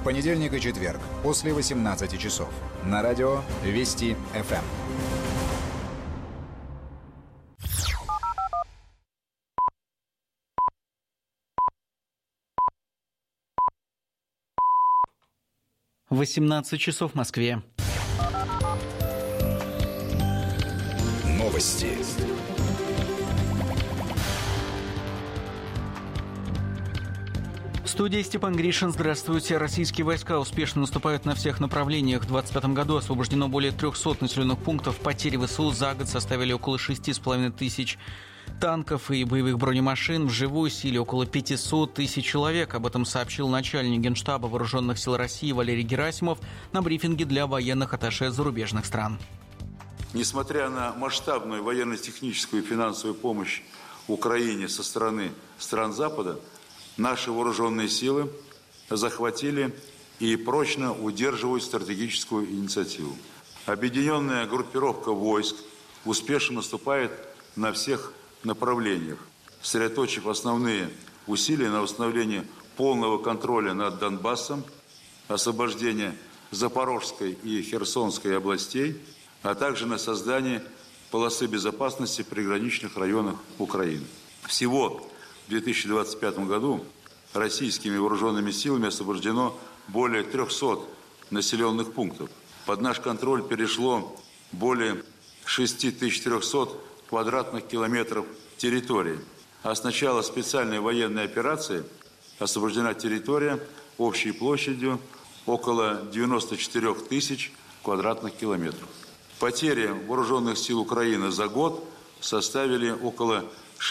В понедельник и четверг после 18 часов на радио Вести ФМ. В 18 часов в Москве. Новости. В студии Степан Гришин. Здравствуйте. Российские войска успешно наступают на всех направлениях. В 2025 году освобождено более 300 населенных пунктов. Потери ВСУ за год составили около 6,5 тысяч танков и боевых бронемашин. В живой силе около 500 тысяч человек. Об этом сообщил начальник Генштаба Вооруженных сил России Валерий Герасимов на брифинге для военных атташе зарубежных стран. Несмотря на масштабную военно-техническую и финансовую помощь Украине со стороны стран Запада, наши вооруженные силы захватили и прочно удерживают стратегическую инициативу. Объединенная группировка войск успешно наступает на всех направлениях, сосредоточив основные усилия на восстановлении полного контроля над Донбассом, освобождение Запорожской и Херсонской областей, а также на создании полосы безопасности в приграничных районах Украины. Всего в 2025 году российскими вооруженными силами освобождено более 300 населенных пунктов. Под наш контроль перешло более 6300 квадратных километров территории. А с начала специальной военной операции освобождена территория общей площадью около 94 тысяч квадратных километров. Потери вооруженных сил Украины за год составили около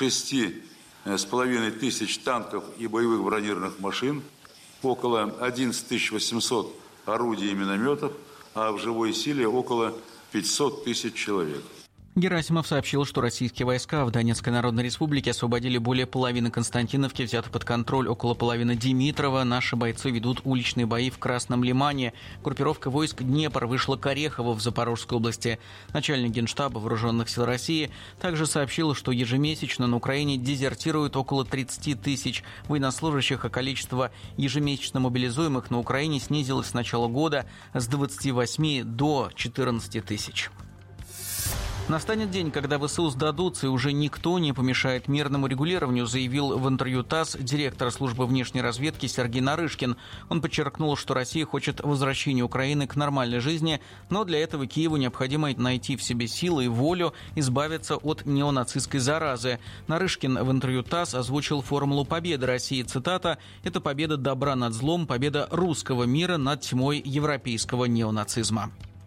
6,5 тысяч танков и боевых бронированных машин, около 11 800 орудий и минометов, а в живой силе около 500 тысяч человек. Герасимов сообщил, что российские войска в Донецкой Народной Республике освободили более половины Константиновки, взято под контроль около половины Димитрова. Наши бойцы ведут уличные бои в Красном Лимане. Группировка войск «Днепр» вышла к Орехову в Запорожской области. Начальник Генштаба Вооруженных сил России также сообщил, что ежемесячно на Украине дезертируют около 30 тысяч военнослужащих, а количество ежемесячно мобилизуемых на Украине снизилось с начала года с 28 до 14 тысяч. Настанет день, когда ВСУ сдадутся, и уже никто не помешает мирному регулированию, заявил в интервью ТАСС директор службы внешней разведки Сергей Нарышкин. Он подчеркнул, что Россия хочет возвращения Украины к нормальной жизни, но для этого Киеву необходимо найти в себе силы и волю избавиться от неонацистской заразы. Нарышкин в интервью ТАСС озвучил формулу победы России. Цитата: «Это победа добра над злом, победа русского мира над тьмой европейского неонацизма».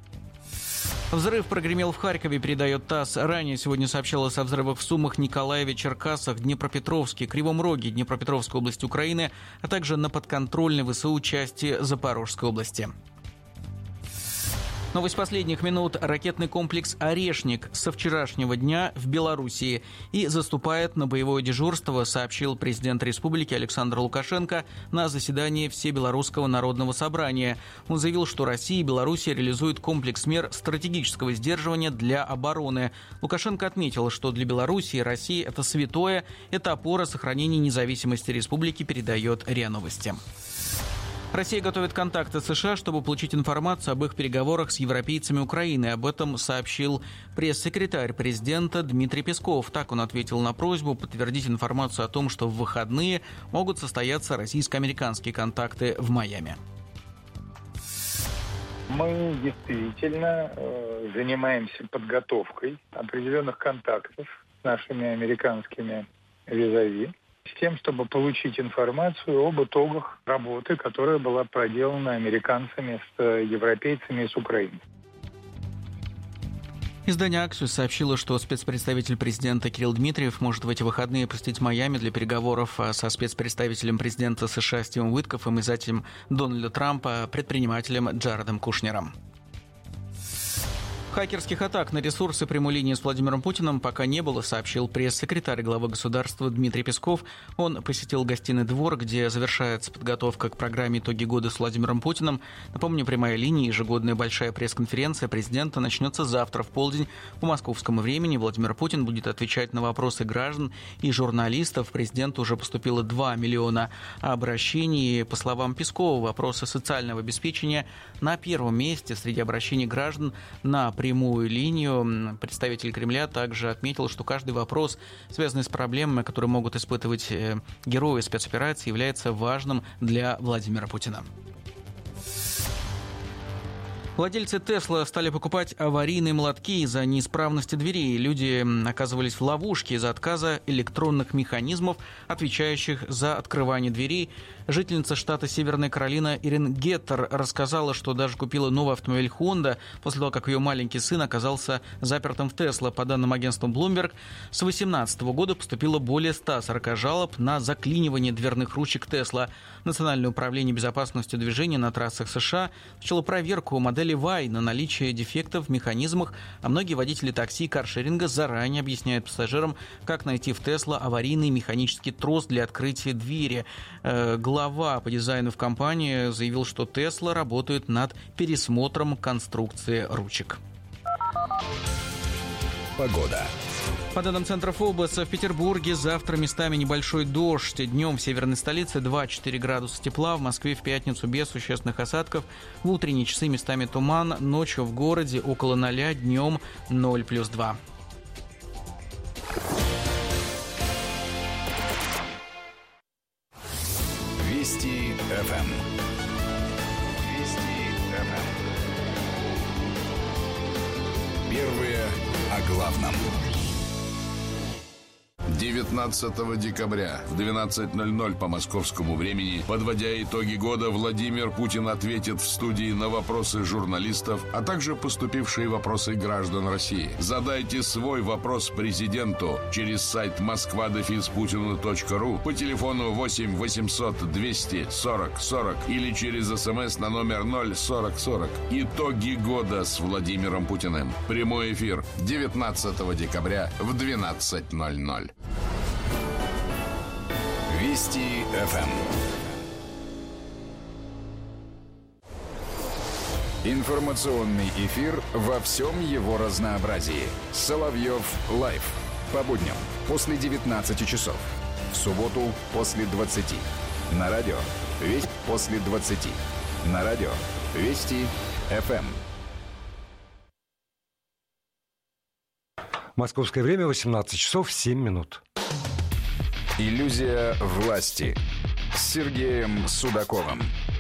Взрыв прогремел в Харькове, передает ТАСС. Ранее сегодня сообщалось о взрывах в Сумах, Николаеве, Черкассах, Днепропетровске, Кривом Роге, Днепропетровской области Украины, а также на подконтрольной ВСУ части Запорожской области. Новость последних минут. Ракетный комплекс «Орешник» со вчерашнего дня в Белоруссии и заступает на боевое дежурство, сообщил президент республики Александр Лукашенко на заседании Всебелорусского народного собрания. Он заявил, что Россия и Белоруссия реализуют комплекс мер стратегического сдерживания для обороны. Лукашенко отметил, что для Белоруссии и России это святое, это опора сохранения независимости республики, передает РИА Новости. Россия готовит контакты с США, чтобы получить информацию об их переговорах с европейцами Украины. Об этом сообщил пресс-секретарь президента Дмитрий Песков. Так он ответил на просьбу подтвердить информацию о том, что в выходные могут состояться российско-американские контакты в Майами. Мы действительно занимаемся подготовкой определенных контактов с нашими американскими визави, с тем, чтобы получить информацию об итогах работы, которая была проделана американцами с европейцами и с Украиной. Издание «Аксиос» сообщило, что спецпредставитель президента Кирилл Дмитриев может в эти выходные посетить Майами для переговоров со спецпредставителем президента США Стивом Уиткоффом и затем Дональда Трампа, предпринимателем Джаредом Кушнером. Хакерских атак на ресурсы прямой линии с Владимиром Путиным пока не было, сообщил пресс-секретарь главы государства Дмитрий Песков. Он посетил гостиный двор, где завершается подготовка к программе «Итоги года с Владимиром Путиным». Напомню, прямая линия, ежегодная большая пресс-конференция президента начнется завтра в полдень по московскому времени. Владимир Путин будет отвечать на вопросы граждан и журналистов. Президенту уже поступило 2 миллиона обращений. По словам Пескова, вопросы социального обеспечения на первом месте среди обращений граждан на прямую линию. Представитель Кремля также отметил, что каждый вопрос, связанный с проблемами, которые могут испытывать герои спецоперации, является важным для Владимира Путина. Владельцы Тесла стали покупать аварийные молотки из-за неисправности дверей. Люди оказывались в ловушке из-за отказа электронных механизмов, отвечающих за открывание дверей. Жительница штата Северная Каролина Ирин Геттер рассказала, что даже купила новый автомобиль Honda после того, как ее маленький сын оказался запертым в Тесла. По данным агентства Bloomberg, с 2018 года поступило более 140 жалоб на заклинивание дверных ручек Тесла. Национальное управление безопасностью движения на трассах США начало проверку модели Y на наличие дефектов в механизмах, а многие водители такси и каршеринга заранее объясняют пассажирам, как найти в Тесла аварийный механический трос для открытия двери. Глава по дизайну в компании заявил, что Тесла работает над пересмотром конструкции ручек. Погода. По данным Центра ФОБОС, в Петербурге завтра местами небольшой дождь. Днем в северной столице 2-4 градуса тепла. В Москве в пятницу без существенных осадков. В утренние часы местами туман. Ночью в городе около 0, днем 0 плюс 2. Вести ФМ. Вести ФМ. Первые о главном. 19 декабря в 12:00 по московскому времени, подводя итоги года, Владимир Путин ответит в студии на вопросы журналистов, а также поступившие вопросы граждан России. Задайте свой вопрос президенту через сайт moskva-putin.ru по телефону 8 800 240 40 или через СМС на номер 04040. Итоги года с Владимиром Путиным. Прямой эфир 19 декабря в 12:00. Вести ФМ. Информационный эфир во всем его разнообразии. Соловьев Лайв. По будням после 19 часов. В субботу после 20. На радио Вести после 20. На радио Вести ФМ. Московское время 18 часов 7 минут. Иллюзия власти с Сергеем Судаковым.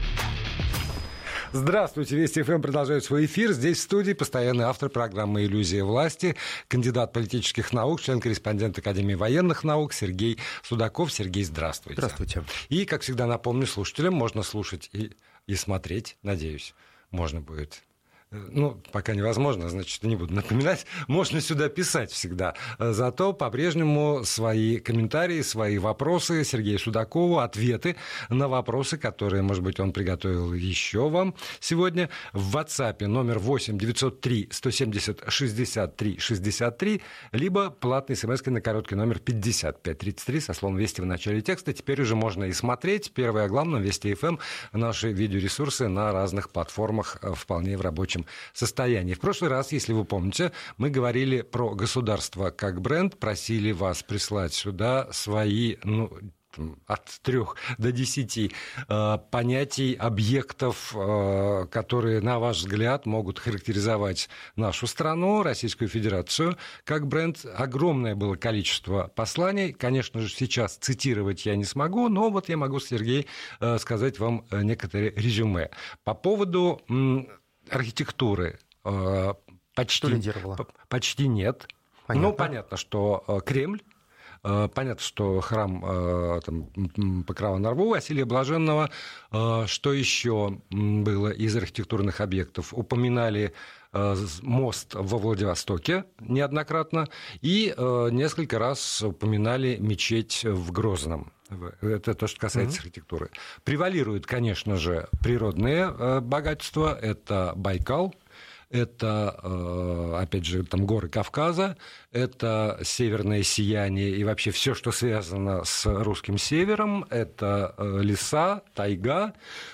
Здравствуйте, Вести ФМ продолжает свой эфир. Здесь в студии постоянный автор программы «Иллюзия власти», кандидат политических наук, член-корреспондент Академии военных наук Сергей Судаков. Сергей, здравствуйте. Здравствуйте. И, как всегда, напомню слушателям, можно слушать и смотреть, надеюсь, можно будет. Ну, пока невозможно, значит, не буду напоминать. Можно сюда писать всегда. Зато по-прежнему свои комментарии, свои вопросы Сергею Судакову, ответы на вопросы, которые, может быть, он приготовил еще вам сегодня. В WhatsApp номер 8 903 170 63 63, либо платный смс на короткий номер 5533 со словом «Вести» в начале текста. Теперь уже можно и смотреть. Первое о главном, Вести ФМ, наши видеоресурсы на разных платформах вполне в рабочем состоянии. В прошлый раз, если вы помните, мы говорили про государство как бренд, просили вас прислать сюда свои, от 3 до 10 понятий, объектов, которые, на ваш взгляд, могут характеризовать нашу страну, Российскую Федерацию, как бренд. Огромное было количество посланий. Конечно же, сейчас цитировать я не смогу, но вот я могу, Сергей, сказать вам некоторые резюме. По поводу архитектуры почти нет. Понятно. Ну, понятно, что Кремль, понятно, что храм Покрова на Рву Василия Блаженного. Что еще было из архитектурных объектов? Упоминали мост во Владивостоке неоднократно и несколько раз упоминали мечеть в Грозном. Это то, что касается архитектуры. Превалирует, конечно же, природные богатства. Это Байкал, это, опять же, там горы Кавказа, это северное сияние и вообще все, что связано с русским севером, это леса, тайга,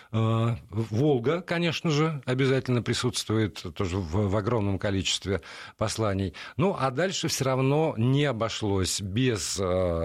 Волга, конечно же, обязательно присутствует тоже в огромном количестве посланий. Ну, а дальше все равно не обошлось без...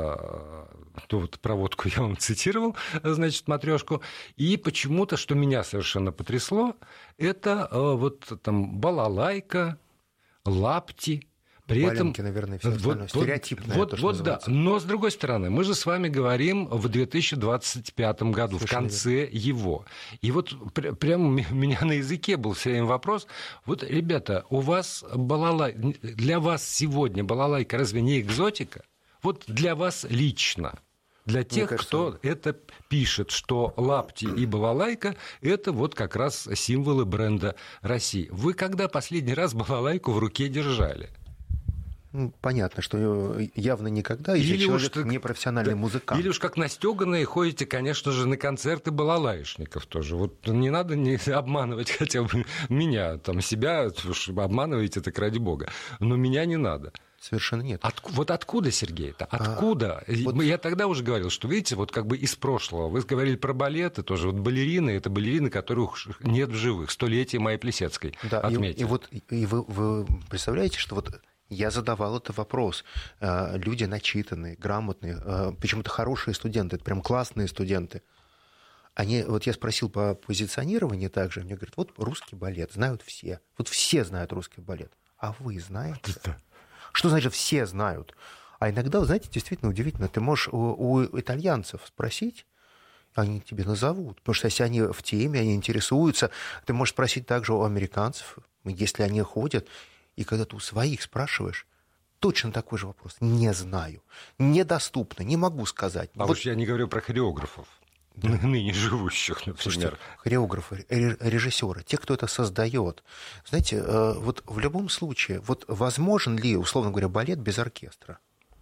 ту вот проводку я вам цитировал, значит, матрешку. И почему-то, что меня совершенно потрясло, это вот там балалайка, лапти. При Валенки, этом, наверное, все остальное. Стереотипное. Вот да. Но, с другой стороны, мы же с вами говорим в 2025 году, в конце его. И вот прямо у меня на языке был все время вопрос. Вот, ребята, у вас для вас сегодня балалайка разве не экзотика? Вот для вас лично. Для тех, кто это пишет, что лапти и балалайка – это вот как раз символы бренда России. Вы когда последний раз балалайку в руке держали? Ну, понятно, что явно никогда, если человек непрофессиональный музыкант. Или уж как настёганные ходите, конечно же, на концерты балалаишников тоже. Вот не надо обманывать хотя бы меня, там, себя, обманываете так ради бога. Но меня не надо. Совершенно нет. Вот откуда, Сергей-то? Откуда? Я тогда уже говорил, что, видите, вот как бы из прошлого. Вы говорили про балеты тоже. Вот балерины, это балерины, которых нет в живых. 100-летие Майи Плисецкой отметили. И вы представляете, что вот я задавал этот вопрос. Люди начитанные, грамотные, почему-то хорошие студенты, это прям классные студенты. Вот я спросил по позиционированию также, мне говорят, вот русский балет знают все. Вот все знают русский балет. А вы знаете? Что значит все знают? А иногда, вы знаете, действительно удивительно. Ты можешь у итальянцев спросить, они тебе назовут. Потому что если они в теме, они интересуются. Ты можешь спросить также у американцев, если они ходят. И когда ты у своих спрашиваешь, точно такой же вопрос. Не знаю. Недоступно. Не могу сказать. А уж я не говорю про хореографов. Ныне живущих, например. Слушайте, хореографы, режиссеры, те, кто это создает. Знаете, вот в любом случае, вот возможен ли, условно говоря, балет без оркестра?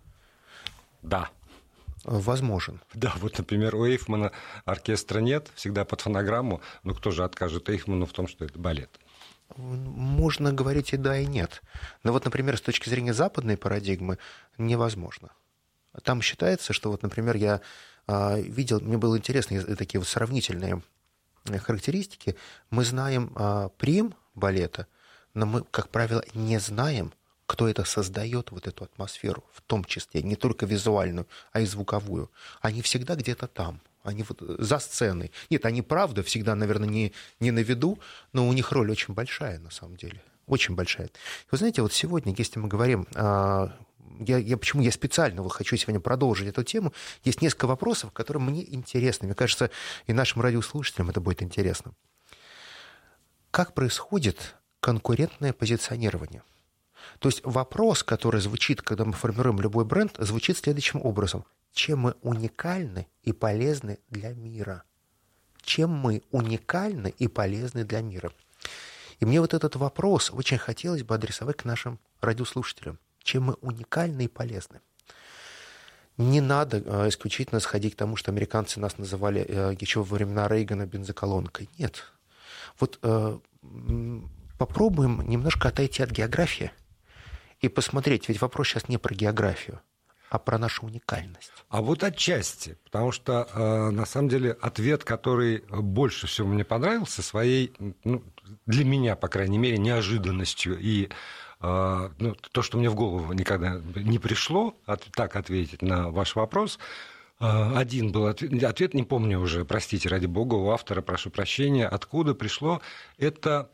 Да. Возможен. Да, вот, например, у Эйфмана оркестра нет, всегда под фонограмму, но кто же откажет Эйфману в том, что это балет? Можно говорить и да, и нет. Но вот, например, с точки зрения западной парадигмы невозможно. Там считается, что вот, например, я видел, мне было интересно такие вот сравнительные характеристики. Мы знаем прим балета, но мы, как правило, не знаем, кто это создает, вот эту атмосферу, в том числе, не только визуальную, а и звуковую. Они всегда где-то там, они вот за сценой. Нет, они, правда, всегда, наверное, не на виду, но у них роль очень большая, на самом деле, очень большая. Вы знаете, вот сегодня, если мы говорим... Почему я специально хочу сегодня продолжить эту тему. Есть несколько вопросов, которые мне интересны. Мне кажется, и нашим радиослушателям это будет интересно. Как происходит конкурентное позиционирование? То есть вопрос, который звучит, когда мы формируем любой бренд, звучит следующим образом. Чем мы уникальны и полезны для мира? Чем мы уникальны и полезны для мира? И мне вот этот вопрос очень хотелось бы адресовать к нашим радиослушателям. Чем мы уникальны и полезны. Не надо исключительно сходить к тому, что американцы нас называли еще во времена Рейгана бензоколонкой. Нет. Вот попробуем немножко отойти от географии и посмотреть, ведь вопрос сейчас не про географию, а про нашу уникальность. А вот отчасти, потому что, на самом деле, ответ, который больше всего мне понравился, своей, для меня, по крайней мере, неожиданностью и то, что мне в голову никогда не пришло, так ответить на ваш вопрос. Один был ответ, не помню уже, простите, ради бога, у автора, прошу прощения, откуда пришло. Это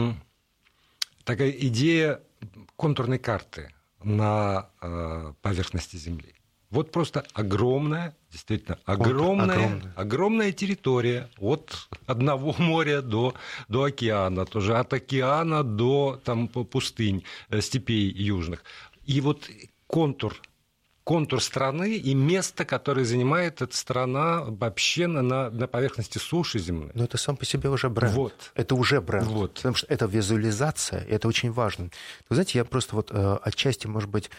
такая идея контурной карты на поверхности Земли. Вот просто огромная, действительно огромная территория от одного моря до океана, тоже от океана до там, пустынь, степей южных. И вот контур страны и место, которое занимает эта страна вообще на поверхности суши земной. Но это сам по себе уже бренд. Вот. Это уже бренд. Вот. Потому что это визуализация, и это очень важно. Вы знаете, я просто вот отчасти, может быть,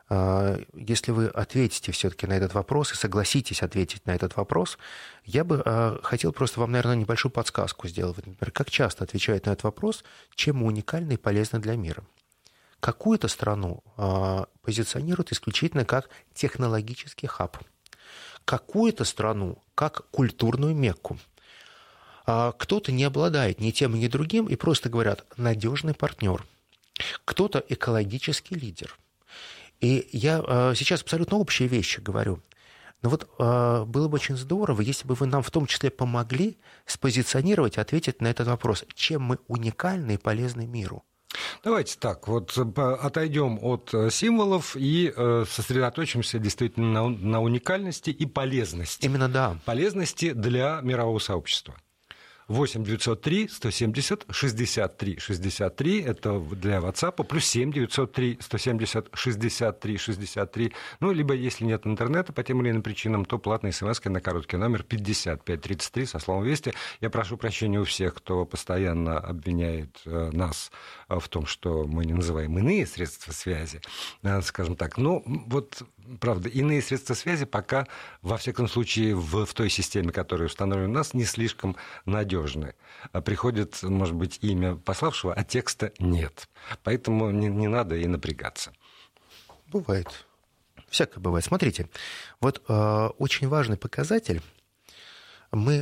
Если вы ответите все-таки на этот вопрос и согласитесь ответить на этот вопрос, я бы хотел просто вам, наверное, небольшую подсказку сделать. Например, как часто отвечают на этот вопрос, чем мы уникальны и полезны для мира? Какую-то страну позиционируют исключительно как технологический хаб, какую-то страну как культурную Мекку. Кто-то не обладает ни тем, ни другим и просто говорят «надежный партнер», кто-то экологический лидер. И я сейчас абсолютно общие вещи говорю. Но вот было бы очень здорово, если бы вы нам в том числе помогли спозиционировать, ответить на этот вопрос, чем мы уникальны и полезны миру. Давайте так, вот отойдем от символов и сосредоточимся действительно на уникальности и полезности. Именно да. Полезности для мирового сообщества. 8 903 170 63 63, это для WhatsApp, плюс 7 903 170 63 63. Ну, либо, если нет интернета по тем или иным причинам, то платные смс на короткий номер 5533 со словом «Вести». Я прошу прощения у всех, кто постоянно обвиняет нас в том, что мы не называем иные средства связи, скажем так. Но вот, правда, иные средства связи пока, во всяком случае, в той системе, которая установлена у нас, не слишком надежны. Приходит, может быть, имя пославшего, а текста нет. Поэтому не надо и напрягаться. Бывает. Всякое бывает. Смотрите, вот очень важный показатель. Мы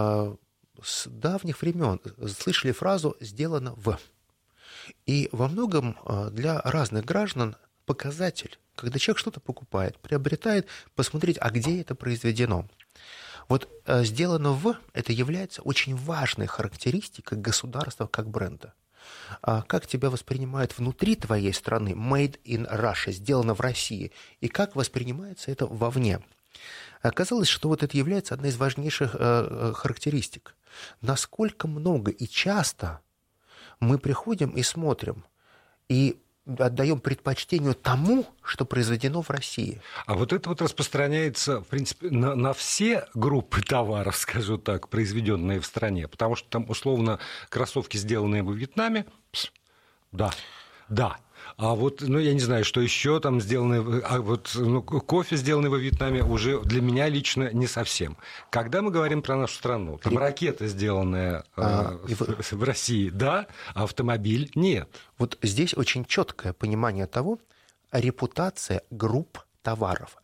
с давних времен слышали фразу «сделано в». И во многом для разных граждан показатель, когда человек что-то покупает, приобретает, посмотреть, а где это произведено. Вот «сделано в» — это является очень важной характеристикой государства как бренда. Как тебя воспринимают внутри твоей страны, made in Russia, сделано в России, и как воспринимается это вовне. Оказалось, что вот это является одной из важнейших характеристик. Насколько много и часто мы приходим и смотрим, и отдаем предпочтению тому, что произведено в России. А вот это вот распространяется, в принципе, на все группы товаров, скажу так, произведенные в стране, потому что там, условно, кроссовки, сделанные во Вьетнаме, да. А вот, я не знаю, что еще там сделано, кофе, сделанный во Вьетнаме, уже для меня лично не совсем. Когда мы говорим про нашу страну, там ракета, сделанная в России, да, а автомобиль нет. Вот здесь очень четкое понимание того, репутация групп товаров.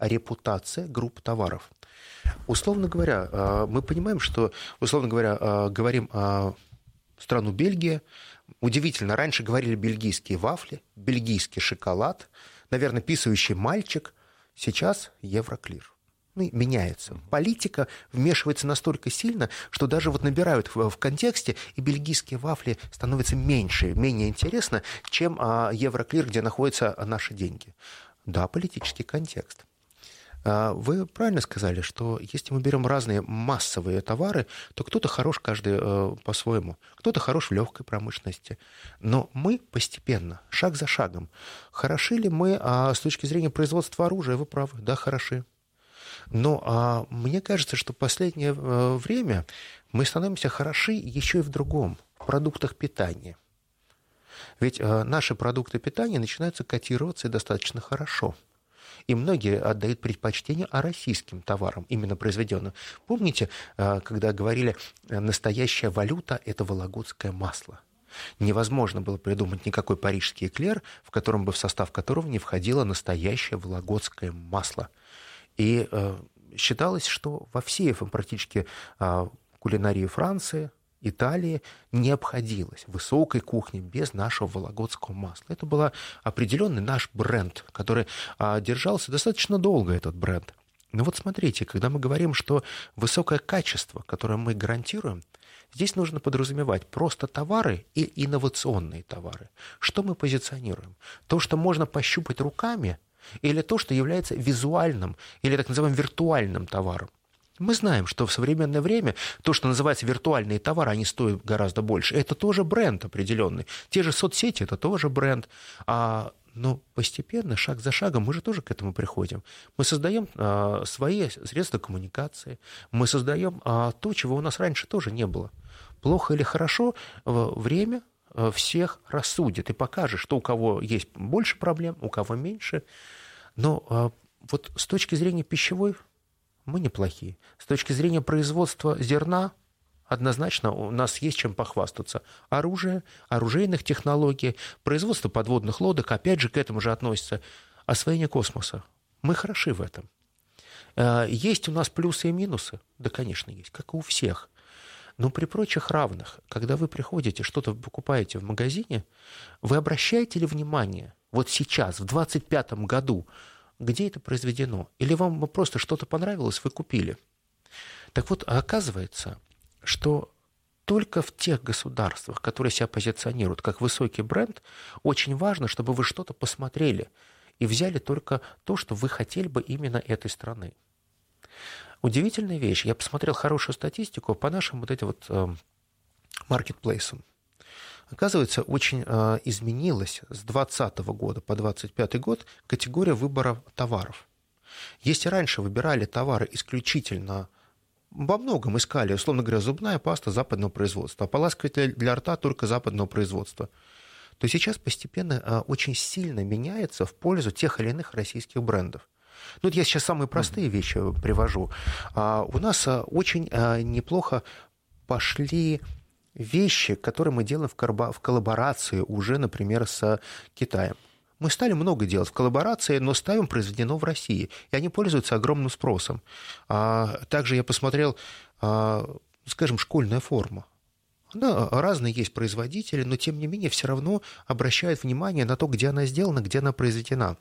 Условно говоря, мы понимаем, что, говорим о страну Бельгия. Удивительно, раньше говорили бельгийские вафли, бельгийский шоколад, наверное, писающий мальчик. Сейчас Евроклир. Меняется. Политика вмешивается настолько сильно, что даже вот набирают в контексте, и бельгийские вафли становятся меньше, менее интересно, чем Евроклир, где находятся наши деньги. Да, политический контекст. Вы правильно сказали, что если мы берем разные массовые товары, то кто-то хорош каждый по-своему, кто-то хорош в легкой промышленности. Но мы постепенно, шаг за шагом, хороши ли мы с точки зрения производства оружия? Вы правы, да, хороши. Но мне кажется, что в последнее время мы становимся хороши еще и в другом, в продуктах питания. Ведь наши продукты питания начинаются котироваться достаточно хорошо. И многие отдают предпочтение российским товарам, именно произведенным. Помните, когда говорили, настоящая валюта – это вологодское масло? Невозможно было придумать никакой парижский эклер, в состав которого не входило настоящее вологодское масло. И считалось, что во всей практически кулинарии Франции, Италии не обходилось высокой кухни без нашего вологодского масла. Это был определенный наш бренд, который держался достаточно долго, этот бренд. Но вот смотрите, когда мы говорим, что высокое качество, которое мы гарантируем, здесь нужно подразумевать просто товары и инновационные товары. Что мы позиционируем? То, что можно пощупать руками, или то, что является визуальным, или так называемым виртуальным товаром? Мы знаем, что в современное время то, что называется виртуальные товары, они стоят гораздо больше. Это тоже бренд определенный. Те же соцсети – это тоже бренд. Но постепенно, шаг за шагом, мы же тоже к этому приходим. Мы создаем свои средства коммуникации. Мы создаем то, чего у нас раньше тоже не было. Плохо или хорошо, время всех рассудит и покажет, что у кого есть больше проблем, у кого меньше. Но вот с точки зрения пищевой мы неплохие. С точки зрения производства зерна однозначно у нас есть чем похвастаться. Оружие, оружейных технологий, производство подводных лодок, опять же, к этому же относится освоение космоса. Мы хороши в этом. Есть у нас плюсы и минусы? Да, конечно, есть, как и у всех. Но при прочих равных, когда вы приходите, что-то покупаете в магазине, вы обращаете ли внимание вот сейчас, в 2025 году, где это произведено? Или вам просто что-то понравилось, вы купили? Так вот, оказывается, что только в тех государствах, которые себя позиционируют как высокий бренд, очень важно, чтобы вы что-то посмотрели и взяли только то, что вы хотели бы именно этой страны. Удивительная вещь. Я посмотрел хорошую статистику по нашим вот этим вот маркетплейсам. Оказывается, очень изменилась с 2020 года по 2025 год категория выбора товаров. Если раньше выбирали товары исключительно, во многом искали, условно говоря, зубная паста западного производства, ополаскиватель для рта только западного производства, то сейчас постепенно очень сильно меняется в пользу тех или иных российских брендов. Ну, вот я сейчас самые простые вещи привожу. У нас очень неплохо пошли вещи, которые мы делаем в коллаборации уже, например, с Китаем. Мы стали много делать в коллаборации, но ставим произведено в России, и они пользуются огромным спросом. Также я посмотрел, скажем, школьная форма. Да, разные есть производители, но тем не менее все равно обращают внимание на то, где она сделана, где она произведена.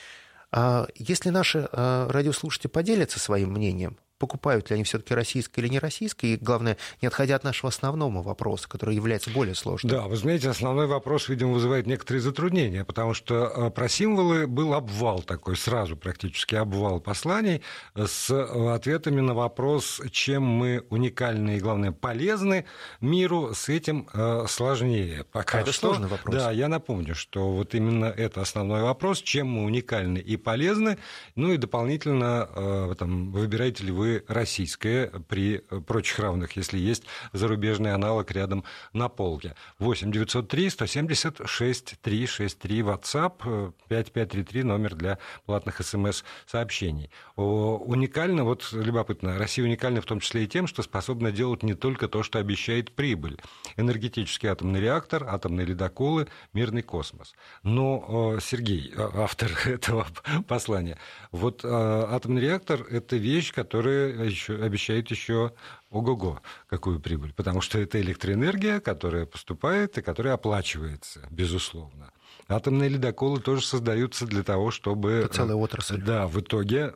Если наши радиослушатели поделятся своим мнением, покупают ли они все-таки российское или не российское, и, главное, не отходя от нашего основного вопроса, который является более сложным. Да, вы знаете, основной вопрос, видимо, вызывает некоторые затруднения, потому что про символы был обвал такой, сразу практически обвал посланий с ответами на вопрос, чем мы уникальны и, главное, полезны миру, с этим сложнее. Пока это что, сложный вопрос. Да, я напомню, что вот именно это основной вопрос, чем мы уникальны и полезны, ну и дополнительно там, выбираете ли вы российское при прочих равных, если есть зарубежный аналог рядом на полке. 8 903 176 363 WhatsApp, 5533 номер для платных СМС-сообщений. Уникально, вот любопытно, Россия уникальна в том числе и тем, что способна делать не только то, что обещает прибыль. Энергетический атомный реактор, атомные ледоколы, мирный космос. Но Сергей, автор этого послания, вот атомный реактор – это вещь, которая обещает еще ого-го какую прибыль, потому что это электроэнергия, которая поступает и которая оплачивается, безусловно. Атомные ледоколы тоже создаются для того, чтобы... Это целая отрасль. Да, в итоге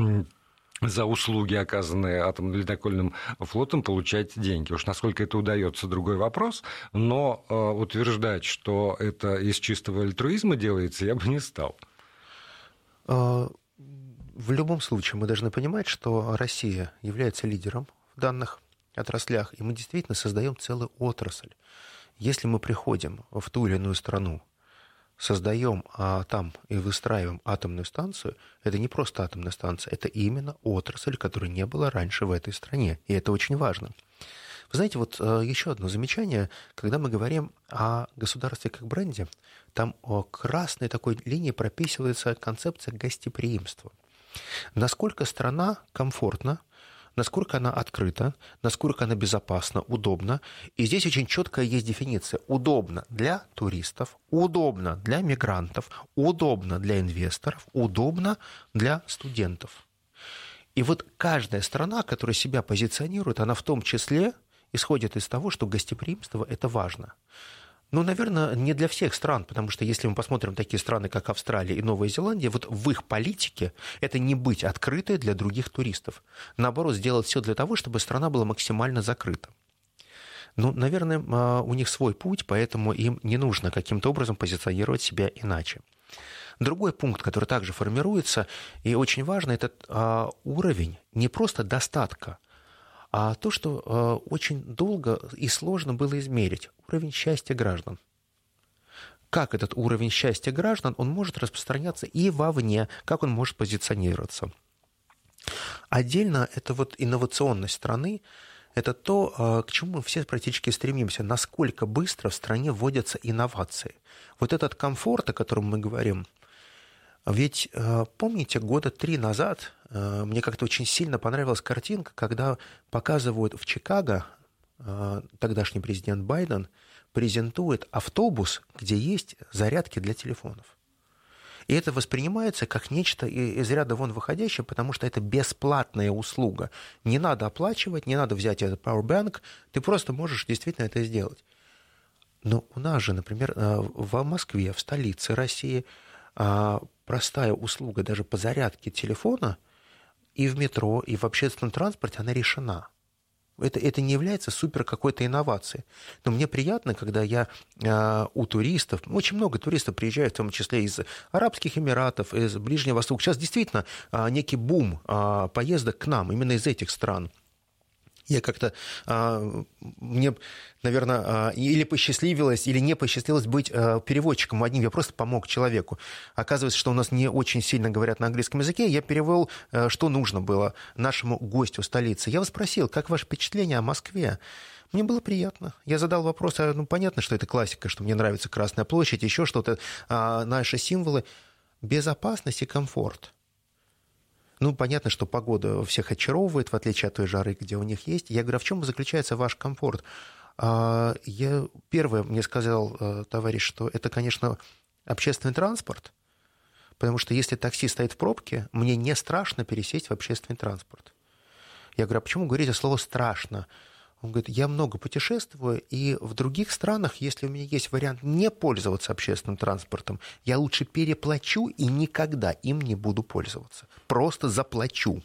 за услуги, оказанные атомно-ледокольным флотом, получать деньги. Уж насколько это удается, другой вопрос, но утверждать, что это из чистого альтруизма делается, я бы не стал. В любом случае мы должны понимать, что Россия является лидером в данных отраслях, и мы действительно создаем целую отрасль. Если мы приходим в ту или иную страну, создаем там и выстраиваем атомную станцию, это не просто атомная станция, это именно отрасль, которой не было раньше в этой стране, и это очень важно. Вы знаете, вот еще одно замечание, когда мы говорим о государстве как бренде, там красной такой линией прописывается концепция гостеприимства. Насколько страна комфортна, насколько она открыта, насколько она безопасна, удобна. И здесь очень четкая есть дефиниция. Удобно для туристов, удобно для мигрантов, удобно для инвесторов, удобно для студентов. И вот каждая страна, которая себя позиционирует, она в том числе исходит из того, что гостеприимство – это важно. Ну, наверное, не для всех стран, потому что если мы посмотрим такие страны, как Австралия и Новая Зеландия, вот в их политике это не быть открытой для других туристов. Наоборот, сделать все для того, чтобы страна была максимально закрыта. Ну, наверное, у них свой путь, поэтому им не нужно каким-то образом позиционировать себя иначе. Другой пункт, который также формируется, и очень важно, это уровень не просто достатка, а то, что очень долго и сложно было измерить, уровень счастья граждан. Как этот уровень счастья граждан, он может распространяться и вовне, как он может позиционироваться. Отдельно это вот инновационность страны, это то, к чему мы все практически стремимся, насколько быстро в стране вводятся инновации. Вот этот комфорт, о котором мы говорим, Ведь, помните, года 3 назад мне как-то очень сильно понравилась картинка, когда показывают в Чикаго, тогдашний президент Байден презентует автобус, где есть зарядки для телефонов. И это воспринимается как нечто из ряда вон выходящее, потому что это бесплатная услуга. Не надо оплачивать, не надо взять этот powerbank, ты просто можешь действительно это сделать. Но у нас же, например, в Москве, в столице России, простая услуга даже по зарядке телефона и в метро, и в общественном транспорте, она решена. Это не является супер какой-то инновацией. Но мне приятно, когда я у туристов, очень много туристов приезжают, в том числе из Арабских Эмиратов, из Ближнего Востока. Сейчас действительно некий бум поездок к нам, именно из этих стран. Я как-то, мне, наверное, или посчастливилось, или не посчастливилось быть переводчиком одним. Я просто помог человеку. Оказывается, что у нас не очень сильно говорят на английском языке. Я перевел, что нужно было нашему гостю столицы. Я вас спросил, как ваше впечатление о Москве? Мне было приятно. Я задал вопрос, понятно, что это классика, что мне нравится Красная площадь, еще что-то, наши символы. Безопасность и комфорт. Понятно, что погода всех очаровывает, в отличие от той жары, где у них есть. Я говорю, а в чем заключается ваш комфорт? Первое, мне сказал товарищ, что это, конечно, общественный транспорт, потому что если такси стоит в пробке, мне не страшно пересесть в общественный транспорт. Я говорю, а почему говорите слово «страшно»? Он говорит, я много путешествую, и в других странах, если у меня есть вариант не пользоваться общественным транспортом, я лучше переплачу и никогда им не буду пользоваться. Просто заплачу.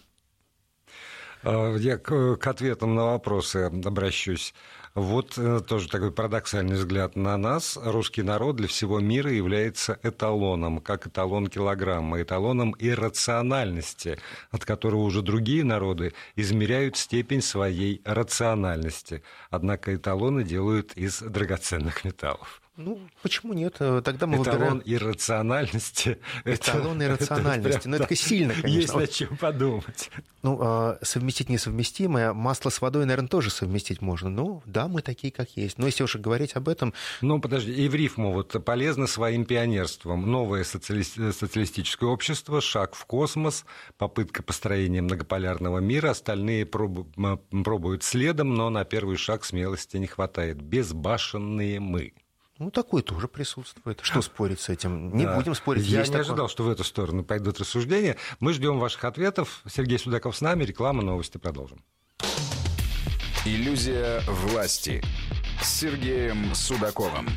Я к ответам на вопросы обращусь. Вот тоже такой парадоксальный взгляд на нас. Русский народ для всего мира является эталоном, как эталон килограмма, эталоном иррациональности, от которого уже другие народы измеряют степень своей рациональности. Однако эталоны делают из драгоценных металлов. Почему нет? Тогда мы выбираем... иррациональности. Эталон иррациональности. Это сильно, конечно. Есть над чем подумать. Совместить несовместимое. Масло с водой, наверное, тоже совместить можно. Да, мы такие, как есть. Но если уж говорить об этом... Подожди, и в рифму полезно своим пионерством. Новое социалистическое общество, шаг в космос, попытка построения многополярного мира. Остальные пробуют следом, но на первый шаг смелости не хватает. Безбашенные мы. Такое тоже присутствует. Что спорить с этим? Не будем спорить. Я не ожидал, что в эту сторону пойдут рассуждения. Мы ждем ваших ответов. Сергей Судаков с нами. Реклама, новости. Продолжим. Иллюзия власти с Сергеем Судаковым.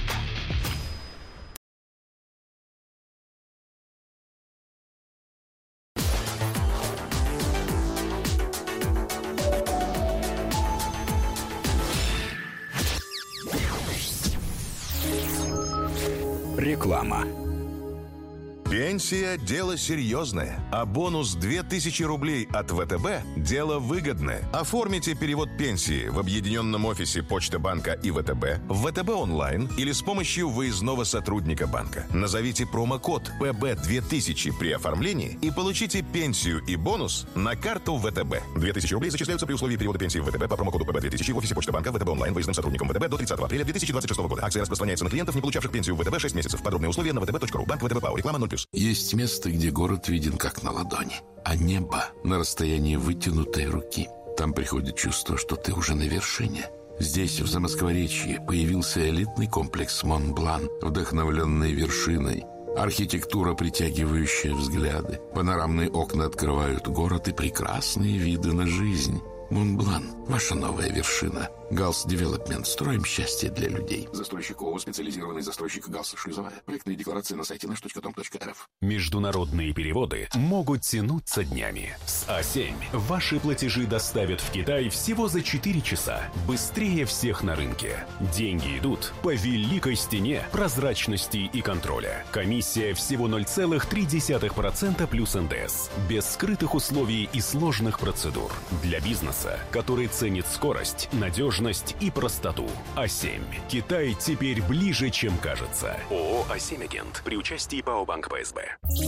Реклама. Пенсия – дело серьезное, а бонус 2000 рублей от ВТБ – дело выгодное. Оформите перевод пенсии в объединенном офисе Почта банка и ВТБ, в ВТБ онлайн или с помощью выездного сотрудника банка. Назовите промокод ПБ2000 при оформлении и получите пенсию и бонус на карту ВТБ. 2000 рублей зачисляются при условии перевода пенсии в ВТБ по промокоду ПБ2000 в офисе Почта банка, ВТБ онлайн, выездным сотрудником ВТБ до 30 апреля 2026 года. Акция распространяется на клиентов, не получавших пенсию в ВТБ 6 месяцев. Подробные условия на vtb.ru. Банк ВТБ ПАО. Реклама 0+. Есть место, где город виден как на ладони, а небо на расстоянии вытянутой руки. Там приходит чувство, что ты уже на вершине. Здесь, в Замоскворечье, появился элитный комплекс Монблан, вдохновленный вершиной. Архитектура, притягивающая взгляды. Панорамные окна открывают город и прекрасные виды на жизнь. Монблан – ваша новая вершина. Галс Девелопмент. Строим счастье для людей. Застройщик ООО «Специализированный застройщик Галс Шлюзовая». Проектные декларации на сайте nаш.com.рф. Международные переводы могут тянуться днями. С А7 ваши платежи доставят в Китай всего за 4 часа. Быстрее всех на рынке. Деньги идут по великой стене прозрачности и контроля. Комиссия всего 0,3% плюс НДС. Без скрытых условий и сложных процедур. Для бизнеса, который ценит скорость, надежность и простоту. А7. Китай теперь ближе, чем кажется. ООО «А7 Агент» при участии ПАО «Банк ПСБ».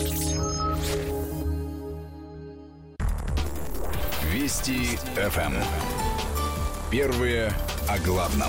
Вести ФМ. Первые о главном.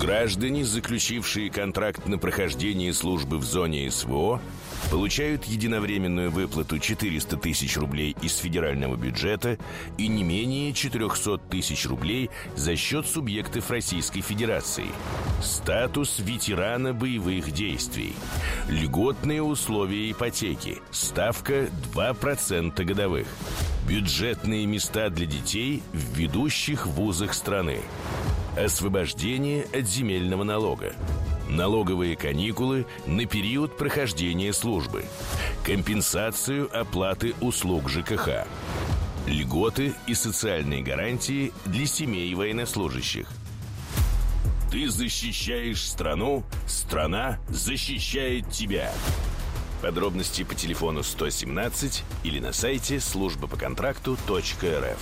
Граждане, заключившие контракт на прохождение службы в зоне СВО, получают единовременную выплату 400 тысяч рублей из федерального бюджета и не менее 400 тысяч рублей за счет субъектов Российской Федерации. Статус ветерана боевых действий. Льготные условия ипотеки. Ставка 2% годовых. Бюджетные места для детей в ведущих вузах страны. Освобождение от земельного налога. Налоговые каникулы на период прохождения службы. Компенсацию оплаты услуг ЖКХ. Льготы и социальные гарантии для семей военнослужащих. Ты защищаешь страну, страна защищает тебя. Подробности по телефону 117 или на сайте службапоконтракту.рф.